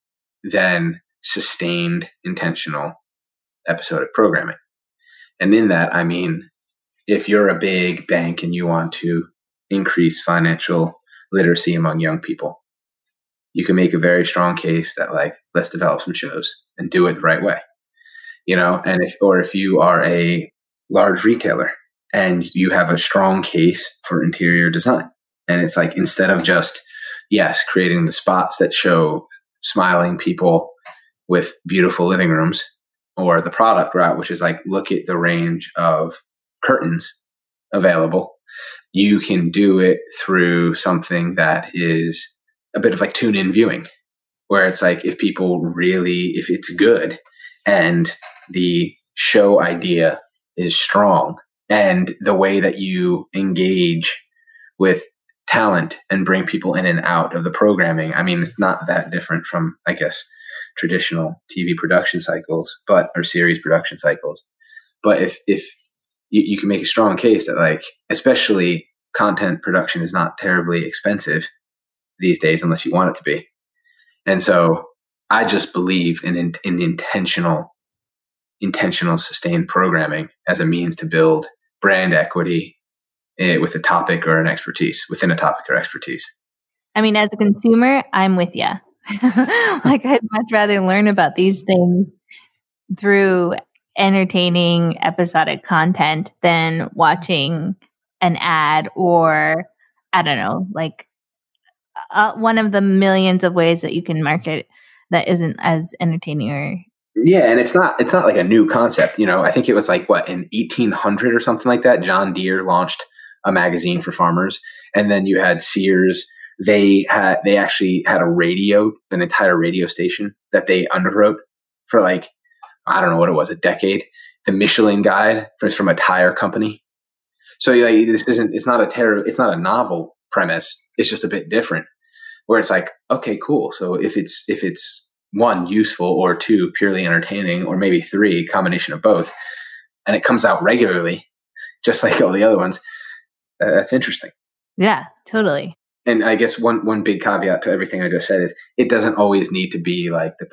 than sustained, intentional episodic programming. And in that, I mean, if you're a big bank and you want to increase financial literacy among young people, you can make a very strong case that like, let's develop some shows and do it the right way, you know? And if, or if you are a large retailer and you have a strong case for interior design, and it's like, instead of just, yes, creating the spots that show smiling people with beautiful living rooms, or the product route, which is like, look at the range of curtains available, you can do it through something that is a bit of like tune in viewing, where it's like, if people really, if it's good and the show idea is strong and the way that you engage with talent and bring people in and out of the programming, I mean, it's not that different from, I guess, traditional T V production cycles, but, or series production cycles. But if, if you, you can make a strong case that like, especially content production is not terribly expensive these days, unless you want it to be. And so I just believe in, in, in intentional, intentional sustained programming as a means to build brand equity eh, with a topic or an expertise, within a topic or expertise. I mean, as a consumer, I'm with you. Like, I'd much rather learn about these things through entertaining episodic content than watching an ad or, I don't know, like uh, one of the millions of ways that you can market that isn't as entertaining or. Yeah. And it's not, it's not like a new concept. You know, I think it was like what, in eighteen hundred or something like that, John Deere launched a magazine for farmers. And then you had Sears. They had, they actually had a radio, an entire radio station that they underwrote for like, I don't know what it was, a decade. The Michelin Guide was from a tire company. So like, this isn't, it's not a terror, it's not a novel premise. It's just a bit different, where it's like, okay, cool. So if it's, if it's one, useful, or two, purely entertaining, or maybe three, combination of both, and it comes out regularly, just like all the other ones, uh, that's interesting. Yeah, totally. And I guess one, one big caveat to everything I just said is, it doesn't always need to be like that the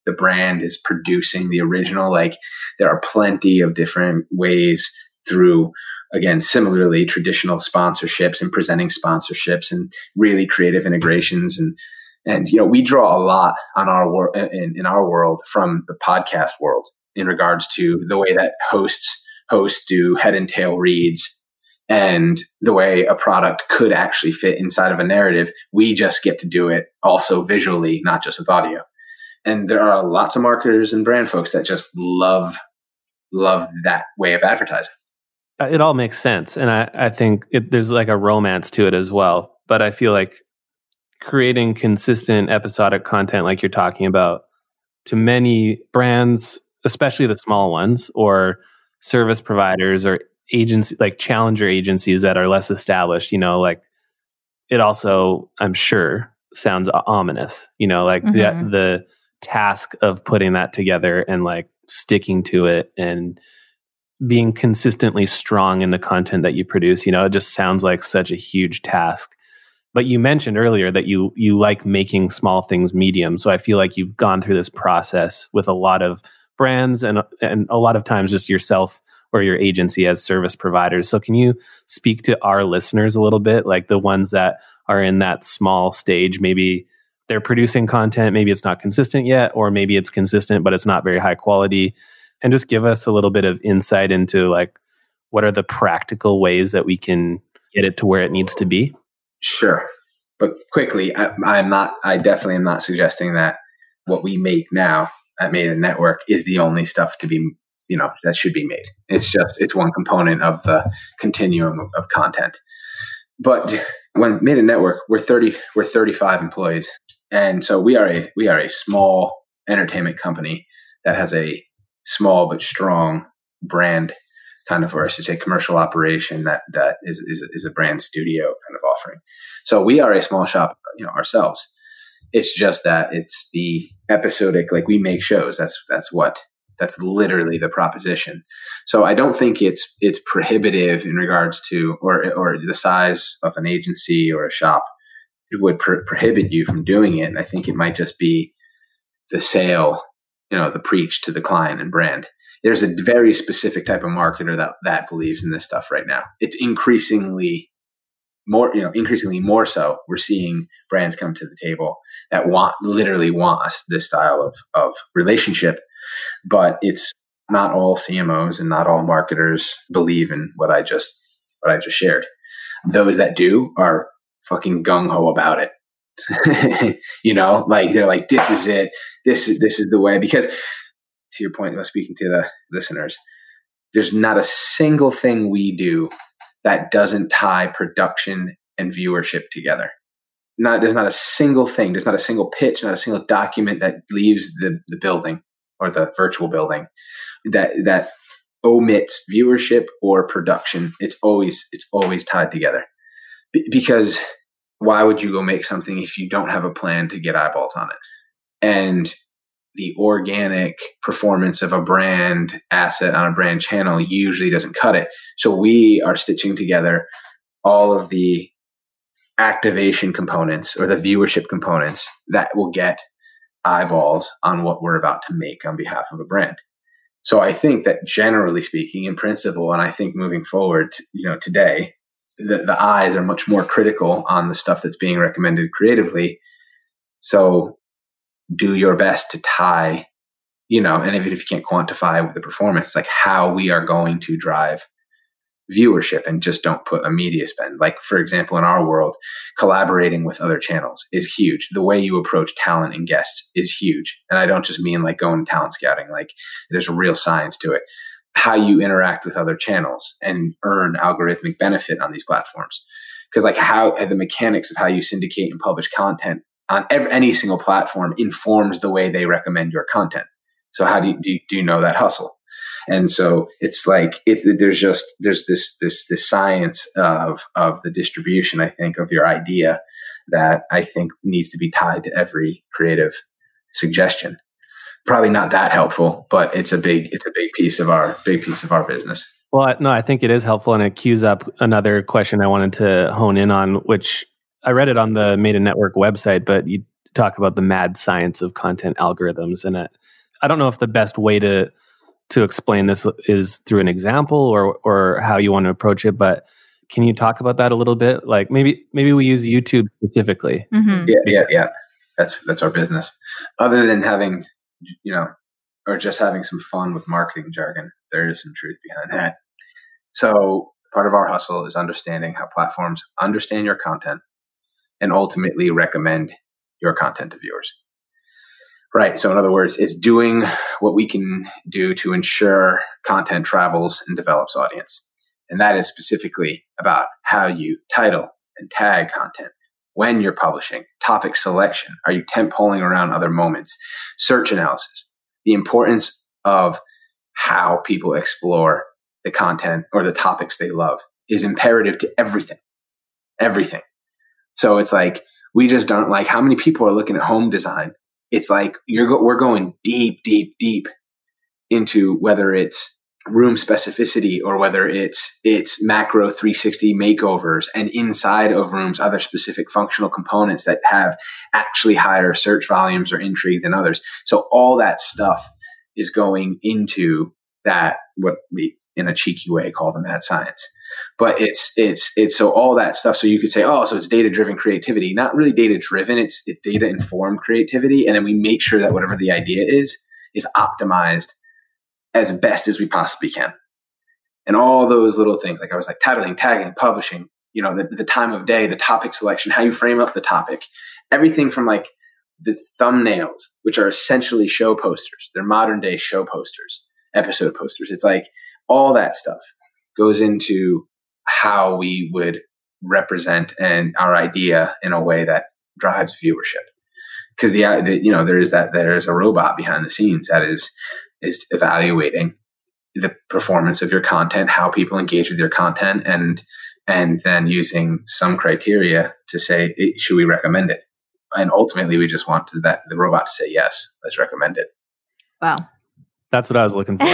the brand is producing the original. Like there are plenty of different ways through, again, similarly traditional sponsorships and presenting sponsorships and really creative integrations. And, and, you know, we draw a lot on our world in, in our world from the podcast world in regards to the way that hosts hosts do head and tail reads and the way a product could actually fit inside of a narrative. We just get to do it also visually, not just with audio. And there are lots of marketers and brand folks that just love, love that way of advertising. It all makes sense. And I, I think it, there's like a romance to it as well. But I feel like creating consistent episodic content like you're talking about to many brands, especially the small ones or service providers or agency, like challenger agencies that are less established, you know, like it also, I'm sure, sounds ominous, you know, like mm-hmm. the, the task of putting that together and like sticking to it and being consistently strong in the content that you produce, you know, it just sounds like such a huge task. But you mentioned earlier that you you like making small things medium. So I feel like you've gone through this process with a lot of brands and and a lot of times just yourself or your agency as service providers. So can you speak to our listeners a little bit, like the ones that are in that small stage? Maybe they're producing content, maybe it's not consistent yet, or maybe it's consistent, but it's not very high quality. And just give us a little bit of insight into like, what are the practical ways that we can get it to where it needs to be? Sure. But quickly, I, I'm not, I definitely am not suggesting that what we make now at Made in Network is the only stuff to be, you know, that should be made. It's just, it's one component of the continuum of, of content. But when Made in Network, we're thirty, we're thirty-five employees. And so we are a, we are a small entertainment company that has a small but strong brand kind of, or I should say commercial operation that, that is, is, is a brand studio kind of offering. So we are a small shop, you know, ourselves. It's just that it's the episodic, like we make shows. That's, that's what, that's literally the proposition. So I don't think it's, it's prohibitive in regards to, or, or the size of an agency or a shop would pro- prohibit you from doing it. And I think it might just be the sale, you know, the preach to the client and brand. There's a very specific type of marketer that, that believes in this stuff right now. It's increasingly more, you know, increasingly more so. We're seeing brands come to the table that want, literally want us, this style of, of relationship, but it's not all C M Os and not all marketers believe in what I just, what I just shared. Those that do are fucking gung ho about it. You know, like they're like, this is it. This is, this is the way, because to your point, speaking to the listeners, there's not a single thing we do that doesn't tie production and viewership together. Not, there's not a single thing. There's not a single pitch, not a single document that leaves the, the building or the virtual building that, that omits viewership or production. It's always, it's always tied together. B- because why would you go make something if you don't have a plan to get eyeballs on it? And the organic performance of a brand asset on a brand channel usually doesn't cut it. So we are stitching together all of the activation components or the viewership components that will get eyeballs on what we're about to make on behalf of a brand. So I think that generally speaking, in principle, and I think moving forward, you know, today, the, the eyes are much more critical on the stuff that's being recommended creatively. So do your best to tie, you know, and even if you can't quantify the performance, like how we are going to drive viewership, and just don't put a media spend. Like, for example, in our world, collaborating with other channels is huge. The way you approach talent and guests is huge. And I don't just mean like going talent scouting, like there's a real science to it. How you interact with other channels and earn algorithmic benefit on these platforms. Because like how the mechanics of how you syndicate and publish content on every, any single platform informs the way they recommend your content. So how do you, do you, do you know that hustle? And so it's like, it, there's just, there's this, this, this science of, of the distribution, I think, of your idea that I think needs to be tied to every creative suggestion. Probably not that helpful, but it's a big, it's a big piece of our, big piece of our business. Well, no, I think it is helpful, and it cues up another question I wanted to hone in on, which I read it on the Made in Network website, but you, talk about the mad science of content algorithms. And uh, I don't know if the best way to to explain this is through an example or or how you want to approach it, but can you talk about that a little bit? Like maybe maybe we use YouTube specifically. Mm-hmm. Yeah, yeah, yeah. That's that's our business. Other than having, you know, or just having some fun with marketing jargon, there is some truth behind that. So part of our hustle is understanding how platforms understand your content and ultimately recommend your content to viewers. Right. So in other words, it's doing what we can do to ensure content travels and develops audience. And that is specifically about how you title and tag content, when you're publishing, topic selection, are you tent polling around other moments, search analysis, the importance of how people explore the content or the topics they love is imperative to everything, everything. So it's like, we just don't like how many people are looking at home design. It's like you're go- we're going deep, deep, deep into whether it's room specificity or whether it's it's macro three sixty makeovers, and inside of rooms, other specific functional components that have actually higher search volumes or intrigue than others. So all that stuff is going into that, what we in a cheeky way call the mad science. But it's, it's, it's, so all that stuff. So you could say, oh, so it's data driven creativity, not really data driven. It's, it's data informed creativity. And then we make sure that whatever the idea is, is optimized as best as we possibly can. And all those little things, like I was like titling, tagging, publishing, you know, the, the time of day, the topic selection, how you frame up the topic, everything from like the thumbnails, which are essentially show posters. They're modern day show posters, episode posters. It's like all that stuff goes into how we would represent and our idea in a way that drives viewership. Because the, the you know there is that there is a robot behind the scenes that is is evaluating the performance of your content, how people engage with your content, and and then using some criteria to say, should we recommend it? And ultimately, we just want to, that the robot to say yes, let's recommend it. Wow, that's what I was looking for.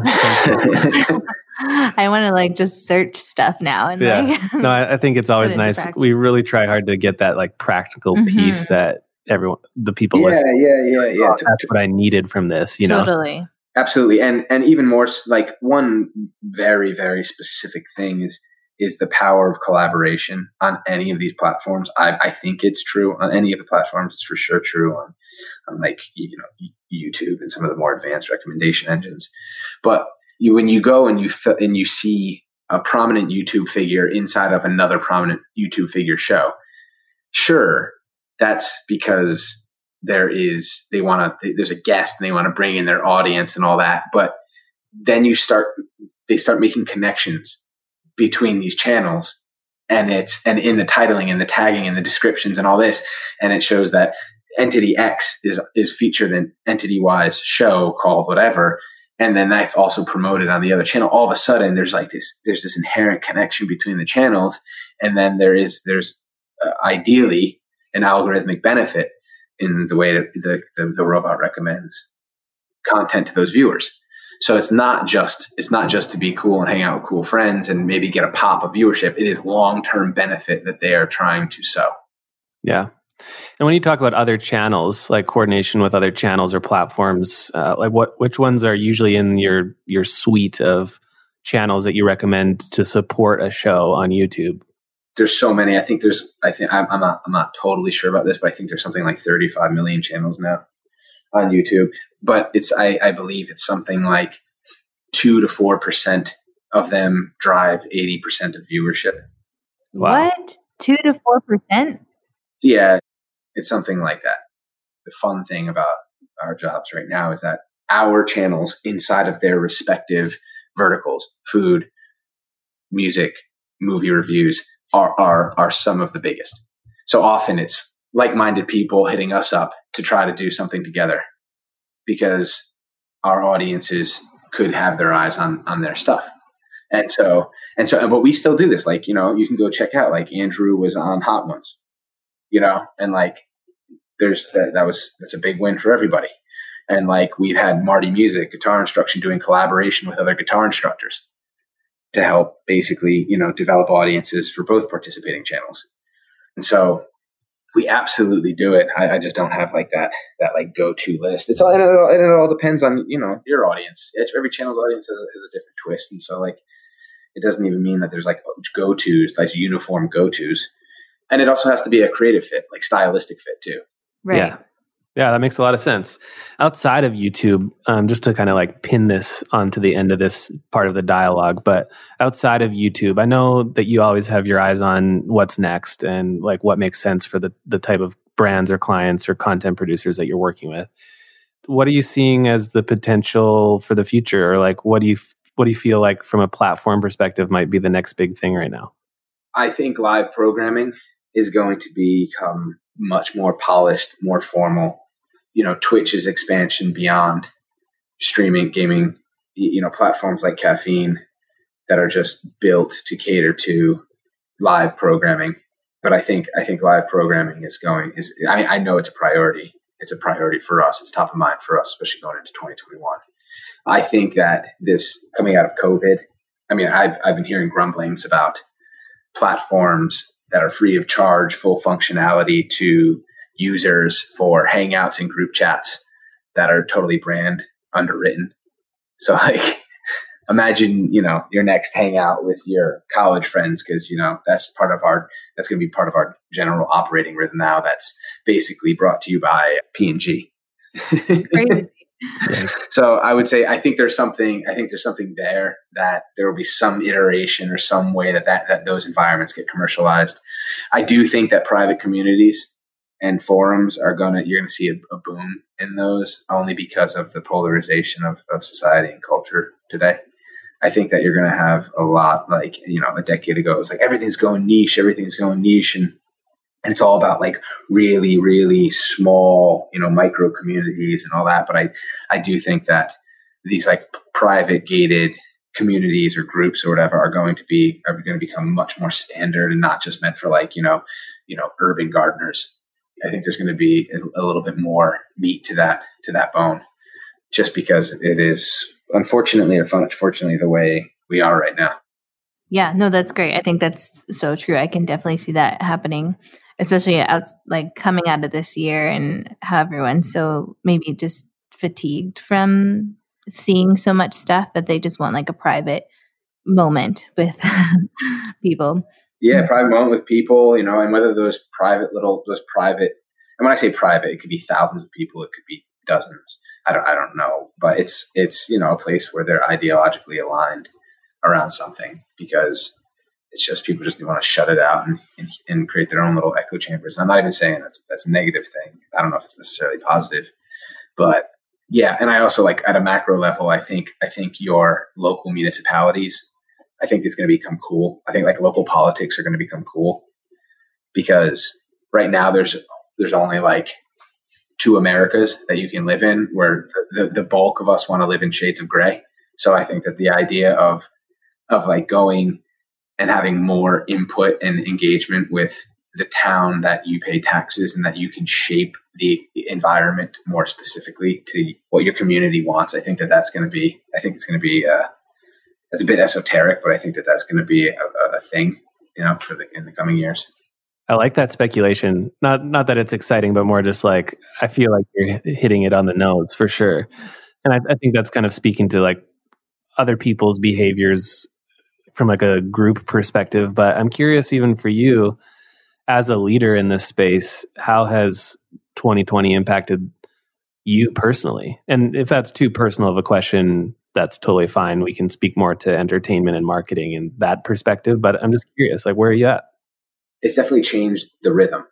I want to like just search stuff now. And yeah, like, no, I, I think it's always nice. Practice. We really try hard to get that like practical mm-hmm. piece that everyone, the people, yeah, listen. yeah, yeah, yeah. Oh, that's what I needed from this. You totally. know, totally, absolutely, and and even more like one very very specific thing is is the power of collaboration on any of these platforms. I, I think it's true on any of the platforms. It's for sure true on on like you know YouTube and some of the more advanced recommendation engines, but. You, when you go and you f- and you see a prominent YouTube figure inside of another prominent YouTube figure show, sure, that's because there is they want to. There's a guest and they want to bring in their audience and all that. But then you start they start making connections between these channels, and it's and in the titling and the tagging and the descriptions and all this, and it shows that Entity X is is featured in Entity Y's show called whatever. And then that's also promoted on the other channel. All of a sudden, there's like this, there's this inherent connection between the channels. And then there is, there's uh, ideally an algorithmic benefit in the way that the, the, the robot recommends content to those viewers. So it's not just, it's not just to be cool and hang out with cool friends and maybe get a pop of viewership. It is long-term benefit that they are trying to sow. Yeah. And when you talk about other channels, like coordination with other channels or platforms, uh, like what, which ones are usually in your your suite of channels that you recommend to support a show on YouTube? There's so many. I think there's. I think I'm, I'm not. I'm not totally sure about this, but I think there's something like thirty-five million channels now on YouTube. But it's. I, I believe it's something like two to four percent of them drive eighty percent of viewership. Wow. What? Two to four percent? Yeah. It's something like that. The fun thing about our jobs right now is that our channels inside of their respective verticals, food, music, movie reviews, are, are, are some of the biggest. So often it's like-minded people hitting us up to try to do something together because our audiences could have their eyes on, on their stuff. And so, and so, but we still do this. Like, you know, you can go check out, like Andrew was on Hot Ones. You know, and like there's that, that was, that's a big win for everybody. And like we've had Marty Music, guitar instruction, doing collaboration with other guitar instructors to help basically, you know, develop audiences for both participating channels. And so We absolutely do it. I, I just don't have like that, that like go-to list. It's all, and it all, and it all depends on, you know, your audience. It's, every channel's audience has a, has a different twist. And so like, it doesn't even mean that there's like go-tos, like uniform go-tos. And it also has to be a creative fit, like stylistic fit too. Right. Yeah. Yeah, that makes a lot of sense. Outside of YouTube, um, just to kind of like pin this onto the end of this part of the dialogue, but outside of YouTube, I know that you always have your eyes on what's next and like what makes sense for the the type of brands or clients or content producers that you're working with. What are you seeing as the potential for the future, or like what do you what do you feel like from a platform perspective might be the next big thing right now? I think live programming is going to become much more polished, more formal. You know, Twitch's expansion beyond streaming, gaming, you know, platforms like Caffeine that are just built to cater to live programming. But I think, I think live programming is going, is, I, I know it's a priority. It's a priority for us. It's top of mind for us, especially going into twenty twenty-one. I think that this coming out of COVID, I mean, I've, I've been hearing grumblings about platforms that are free of charge, full functionality to users for hangouts and group chats that are totally brand underwritten. So like, imagine, you know, your next hangout with your college friends, because, you know, that's part of our, that's going to be part of our general operating rhythm now. That's basically brought to you by P and G. Crazy. So I would say, I think there's something, I think there's something there that there will be some iteration or some way that, that, that those environments get commercialized. I do think that private communities and forums are going to, you're going to see a, a boom in those only because of the polarization of, of society and culture today. I think that you're going to have a lot, like, you know, a decade ago, it was like, everything's going niche, everything's going niche. And, and it's all about like really, really small, you know, micro communities and all that. But I, I do think that these like private gated communities or groups or whatever are going to be, are going to become much more standard and not just meant for like, you know, you know, urban gardeners. I think there's going to be a, a little bit more meat to that, to that bone, just because it is unfortunately or fortunately the way we are right now. Yeah, no, that's great. I think that's so true. I can definitely see that happening, especially out like coming out of this year and how everyone's so maybe just fatigued from seeing so much stuff that they just want like a private moment with people. Yeah, private moment with people, you know, and whether those private little, those private, and when I say private, it could be thousands of people, it could be dozens. I don't, I don't know, but it's, it's, you know, a place where they're ideologically aligned around something, because it's just people just want to shut it out and, and, and create their own little echo chambers. And I'm not even saying that's that's a negative thing. I don't know if it's necessarily positive, but yeah. And I also like at a macro level, I think I think your local municipalities, I think it's going to become cool. I think like local politics are going to become cool, because right now there's there's only like two Americas that you can live in, where the, the bulk of us want to live in shades of gray. So I think that the idea of of like going and having more input and engagement with the town that you pay taxes and that you can shape the environment more specifically to what your community wants. I think that that's going to be, I think it's going to be, uh, it's a bit esoteric, but I think that that's going to be a, a thing, you know, for the, in the coming years. I like that speculation. Not, not that it's exciting, but more just like, I feel like you're hitting it on the nose for sure. And I, I think that's kind of speaking to like other people's behaviors from like a group perspective. But I'm curious, even for you as a leader in this space, how has twenty twenty impacted you personally? And if that's too personal of a question, that's totally fine. We can speak more to entertainment and marketing and that perspective. But I'm just curious, like, where are you at? It's definitely changed the rhythm,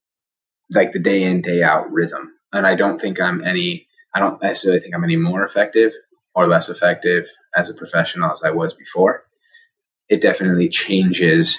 like the day in, day out rhythm. And I don't think I'm any, I don't necessarily think I'm any more effective or less effective as a professional as I was before. It definitely changes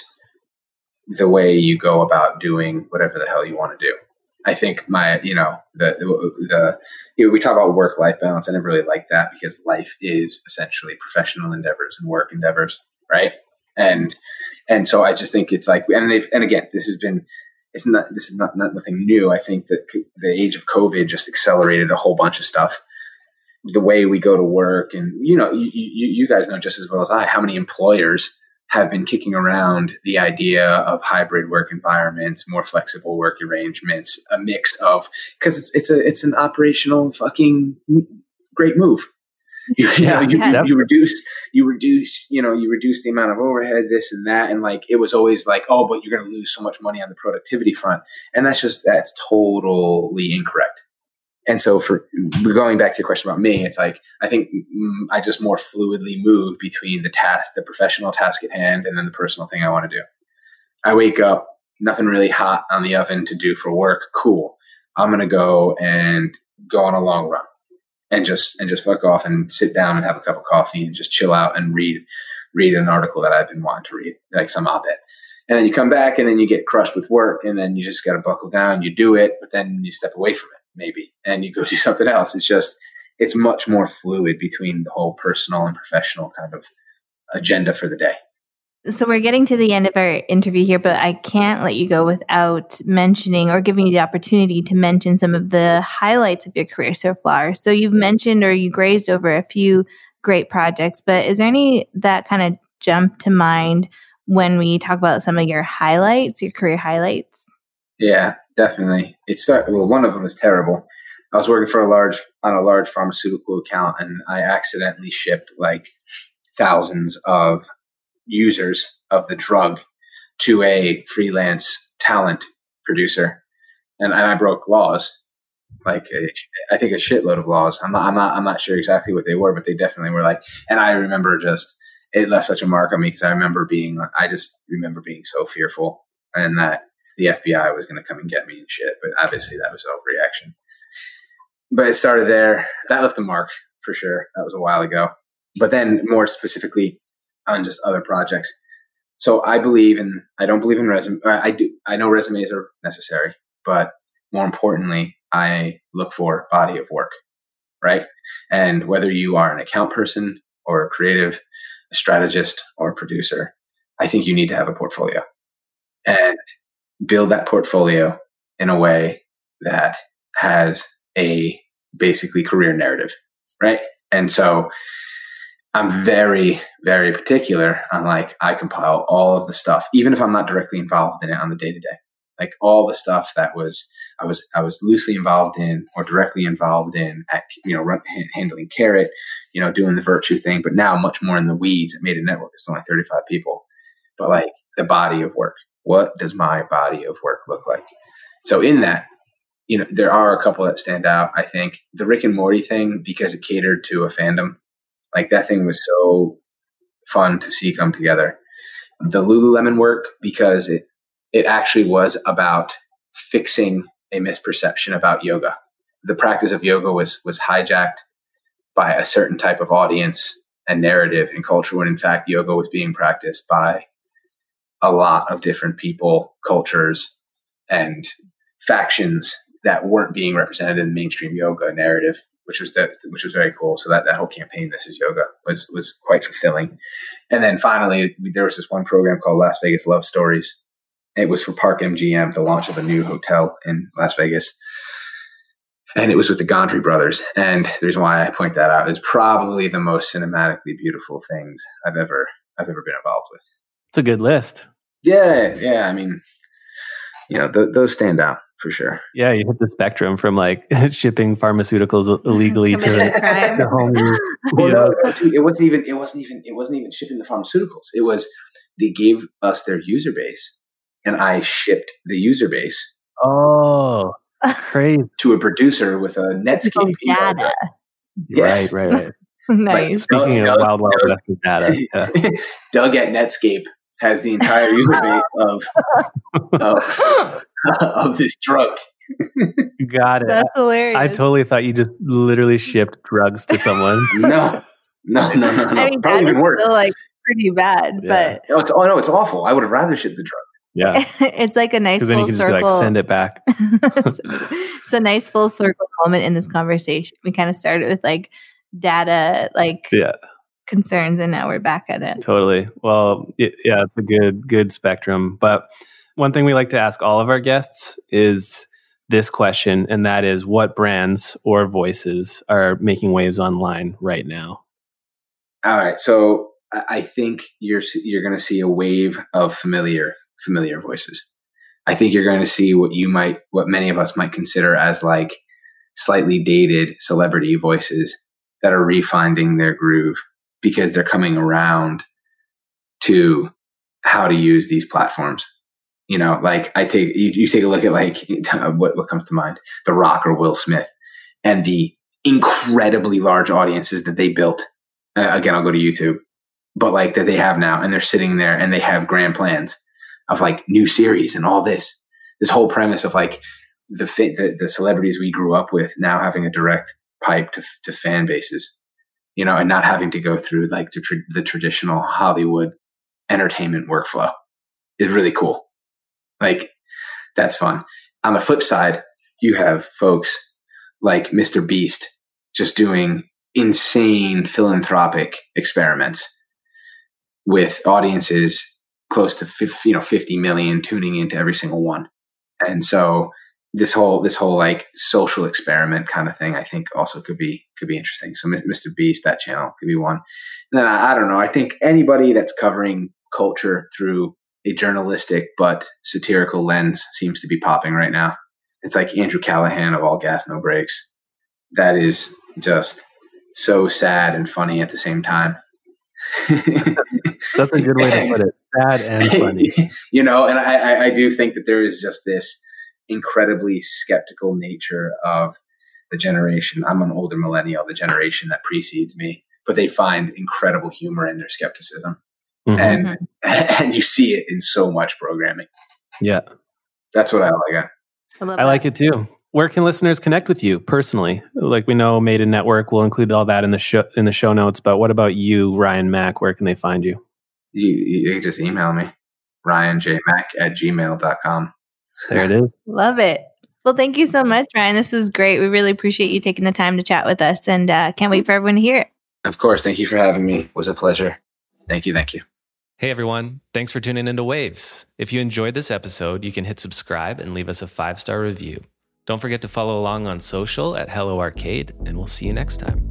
the way you go about doing whatever the hell you want to do. I think my, you know, the, the, you know, we talk about work-life balance. I never really like that, because life is essentially professional endeavors and work endeavors. Right. And, and so I just think it's like, and they've, and again, this has been, it's not, this is not, not nothing new. I think that the age of COVID just accelerated a whole bunch of stuff. The way we go to work, and, you know, you, you, you guys know just as well as I, how many employers have been kicking around the idea of hybrid work environments, more flexible work arrangements, a mix of, because it's it's a it's an operational fucking great move. You, you know, you, yeah. you reduce you reduce you know you reduce the amount of overhead, this and that, and like it was always like, oh, but you're going to lose so much money on the productivity front, and that's just that's totally incorrect. And so for going back to your question about me, it's like, I think mm, I just more fluidly move between the task, the professional task at hand, and then the personal thing I want to do. I wake up, nothing really hot on the oven to do for work. Cool. I'm going to go and go on a long run and just, and just fuck off and sit down and have a cup of coffee and just chill out and read, read an article that I've been wanting to read, like some op-ed. And then you come back and then you get crushed with work, and then you just got to buckle down, you do it, but then you step away from it. Maybe, and you go do something else. It's just, it's much more fluid between the whole personal and professional kind of agenda for the day. So we're getting to the end of our interview here, but I can't let you go without mentioning or giving you the opportunity to mention some of the highlights of your career so far. So you've mentioned, or you grazed over a few great projects, but is there any that kind of jump to mind when we talk about some of your highlights, your career highlights? Yeah, definitely. It started, well, one of them was terrible. I was working for a large, on a large pharmaceutical account, and I accidentally shipped like thousands of users of the drug to a freelance talent producer. And, and I broke laws, like a, I think a shitload of laws. I'm not, I'm not, I'm not sure exactly what they were, but they definitely were like, and I remember just, it left such a mark on me because I remember being, I just remember being so fearful, and that the F B I was going to come and get me and shit. But obviously that was an overreaction. But it started there. That left a mark for sure. That was a while ago. But then more specifically on just other projects. So I believe in, I don't believe in resume. I do. I know resumes are necessary, but more importantly, I look for body of work, right? And whether you are an account person or a creative, a strategist or a producer, I think you need to have a portfolio. And build that portfolio in a way that has a basically career narrative, right? And so I'm very, very particular on like, I compile all of the stuff, even if I'm not directly involved in it on the day to day, like all the stuff that was, I was, I was loosely involved in or directly involved in at, you know, run, handling Carrot, you know, doing the Virtue thing, but now much more in the weeds at Made in Network. It's only thirty-five people, but like the body of work. What does my body of work look like? So in that, you know, there are a couple that stand out. I think the Rick and Morty thing, because it catered to a fandom, like that thing was so fun to see come together. The Lululemon work, because it, it actually was about fixing a misperception about yoga. The practice of yoga was, was hijacked by a certain type of audience and narrative and culture, when in fact yoga was being practiced by a lot of different people, cultures, and factions that weren't being represented in the mainstream yoga narrative, which was the, which was very cool. So that, that whole campaign, This Is Yoga, was was quite fulfilling. And then finally, there was this one program called Las Vegas Love Stories. It was for Park M G M, the launch of a new hotel in Las Vegas. And it was with the Gondry brothers. And the reason why I point that out is probably the most cinematically beautiful things I've ever I've ever been involved with. It's a good list. Yeah, yeah. I mean, you know, th- those stand out for sure. Yeah, you hit the spectrum from like shipping pharmaceuticals illegally to the home. Well, no, no, dude, it wasn't even. It wasn't even. It wasn't even shipping the pharmaceuticals. It was they gave us their user base, and I shipped the user base. Oh, crazy! To a producer with a Netscape data. Yes. Right, right, right. Nice. But speaking Doug, of Doug, wild, wild Doug, west of data, yeah. Doug at Netscape has the entire user base of of, of this drug. Got it. That's hilarious. I totally thought you just literally shipped drugs to someone. no, no, no, no, no. I mean, probably even worse. Still like pretty bad, yeah. but no, it's oh no, it's awful. I would have rather shipped the drugs. Yeah, it's like a nice full then you can circle. Just be like, send it back. it's, it's a nice full circle moment in this conversation. We kind of started with like data, like yeah. concerns, and now we're back at it. Totally. Well, it, yeah, it's a good good spectrum. But one thing we like to ask all of our guests is this question, and that is, what brands or voices are making waves online right now? All right. So I think you're you're going to see a wave of familiar familiar voices. I think you're going to see what you might, what many of us might consider as like slightly dated celebrity voices that are refinding their groove because they're coming around to how to use these platforms. You know, like I take, you, you take a look at like what, what comes to mind, The Rock or Will Smith and the incredibly large audiences that they built. Uh, again, I'll go to YouTube, but like that they have now, and they're sitting there and they have grand plans of like new series and all this, this whole premise of like the, the, the celebrities we grew up with now having a direct pipe to, to fan bases, you know, and not having to go through like the, tra- the traditional Hollywood entertainment workflow is really cool. Like that's fun. On the flip side, you have folks like Mister Beast just doing insane philanthropic experiments with audiences close to fifty, you know, fifty million tuning into every single one. And so this whole, this whole like social experiment kind of thing, I think also could be, could be interesting. So Mister Beast, that channel could be one. And then I, I don't know. I think anybody that's covering culture through a journalistic but satirical lens seems to be popping right now. It's like Andrew Callahan of All Gas, No Breaks. That is just so sad and funny at the same time. That's a good way to put it. Sad and funny. You know, and I, I do think that there is just this incredibly skeptical nature of the generation. I'm an older millennial, the generation that precedes me, but they find incredible humor in their skepticism. Mm-hmm. And and you see it in so much programming. Yeah. That's what I like. I, I like it too. Where can listeners connect with you personally? Like we know Made in Network, we'll include all that in the show in the show notes, but what about you, Ryan Mac? Where can they find you? You, you can just email me, ryan j mac at gmail dot com. There it is. Love it. Well, thank you so much, Ryan. This was great. We really appreciate you taking the time to chat with us, and uh, can't wait for everyone to hear it. Of course. Thank you for having me. It was a pleasure. Thank you. Thank you. Hey, everyone. Thanks for tuning into Waves. If you enjoyed this episode, you can hit subscribe and leave us a five-star review. Don't forget to follow along on social at Hello Arcade, and we'll see you next time.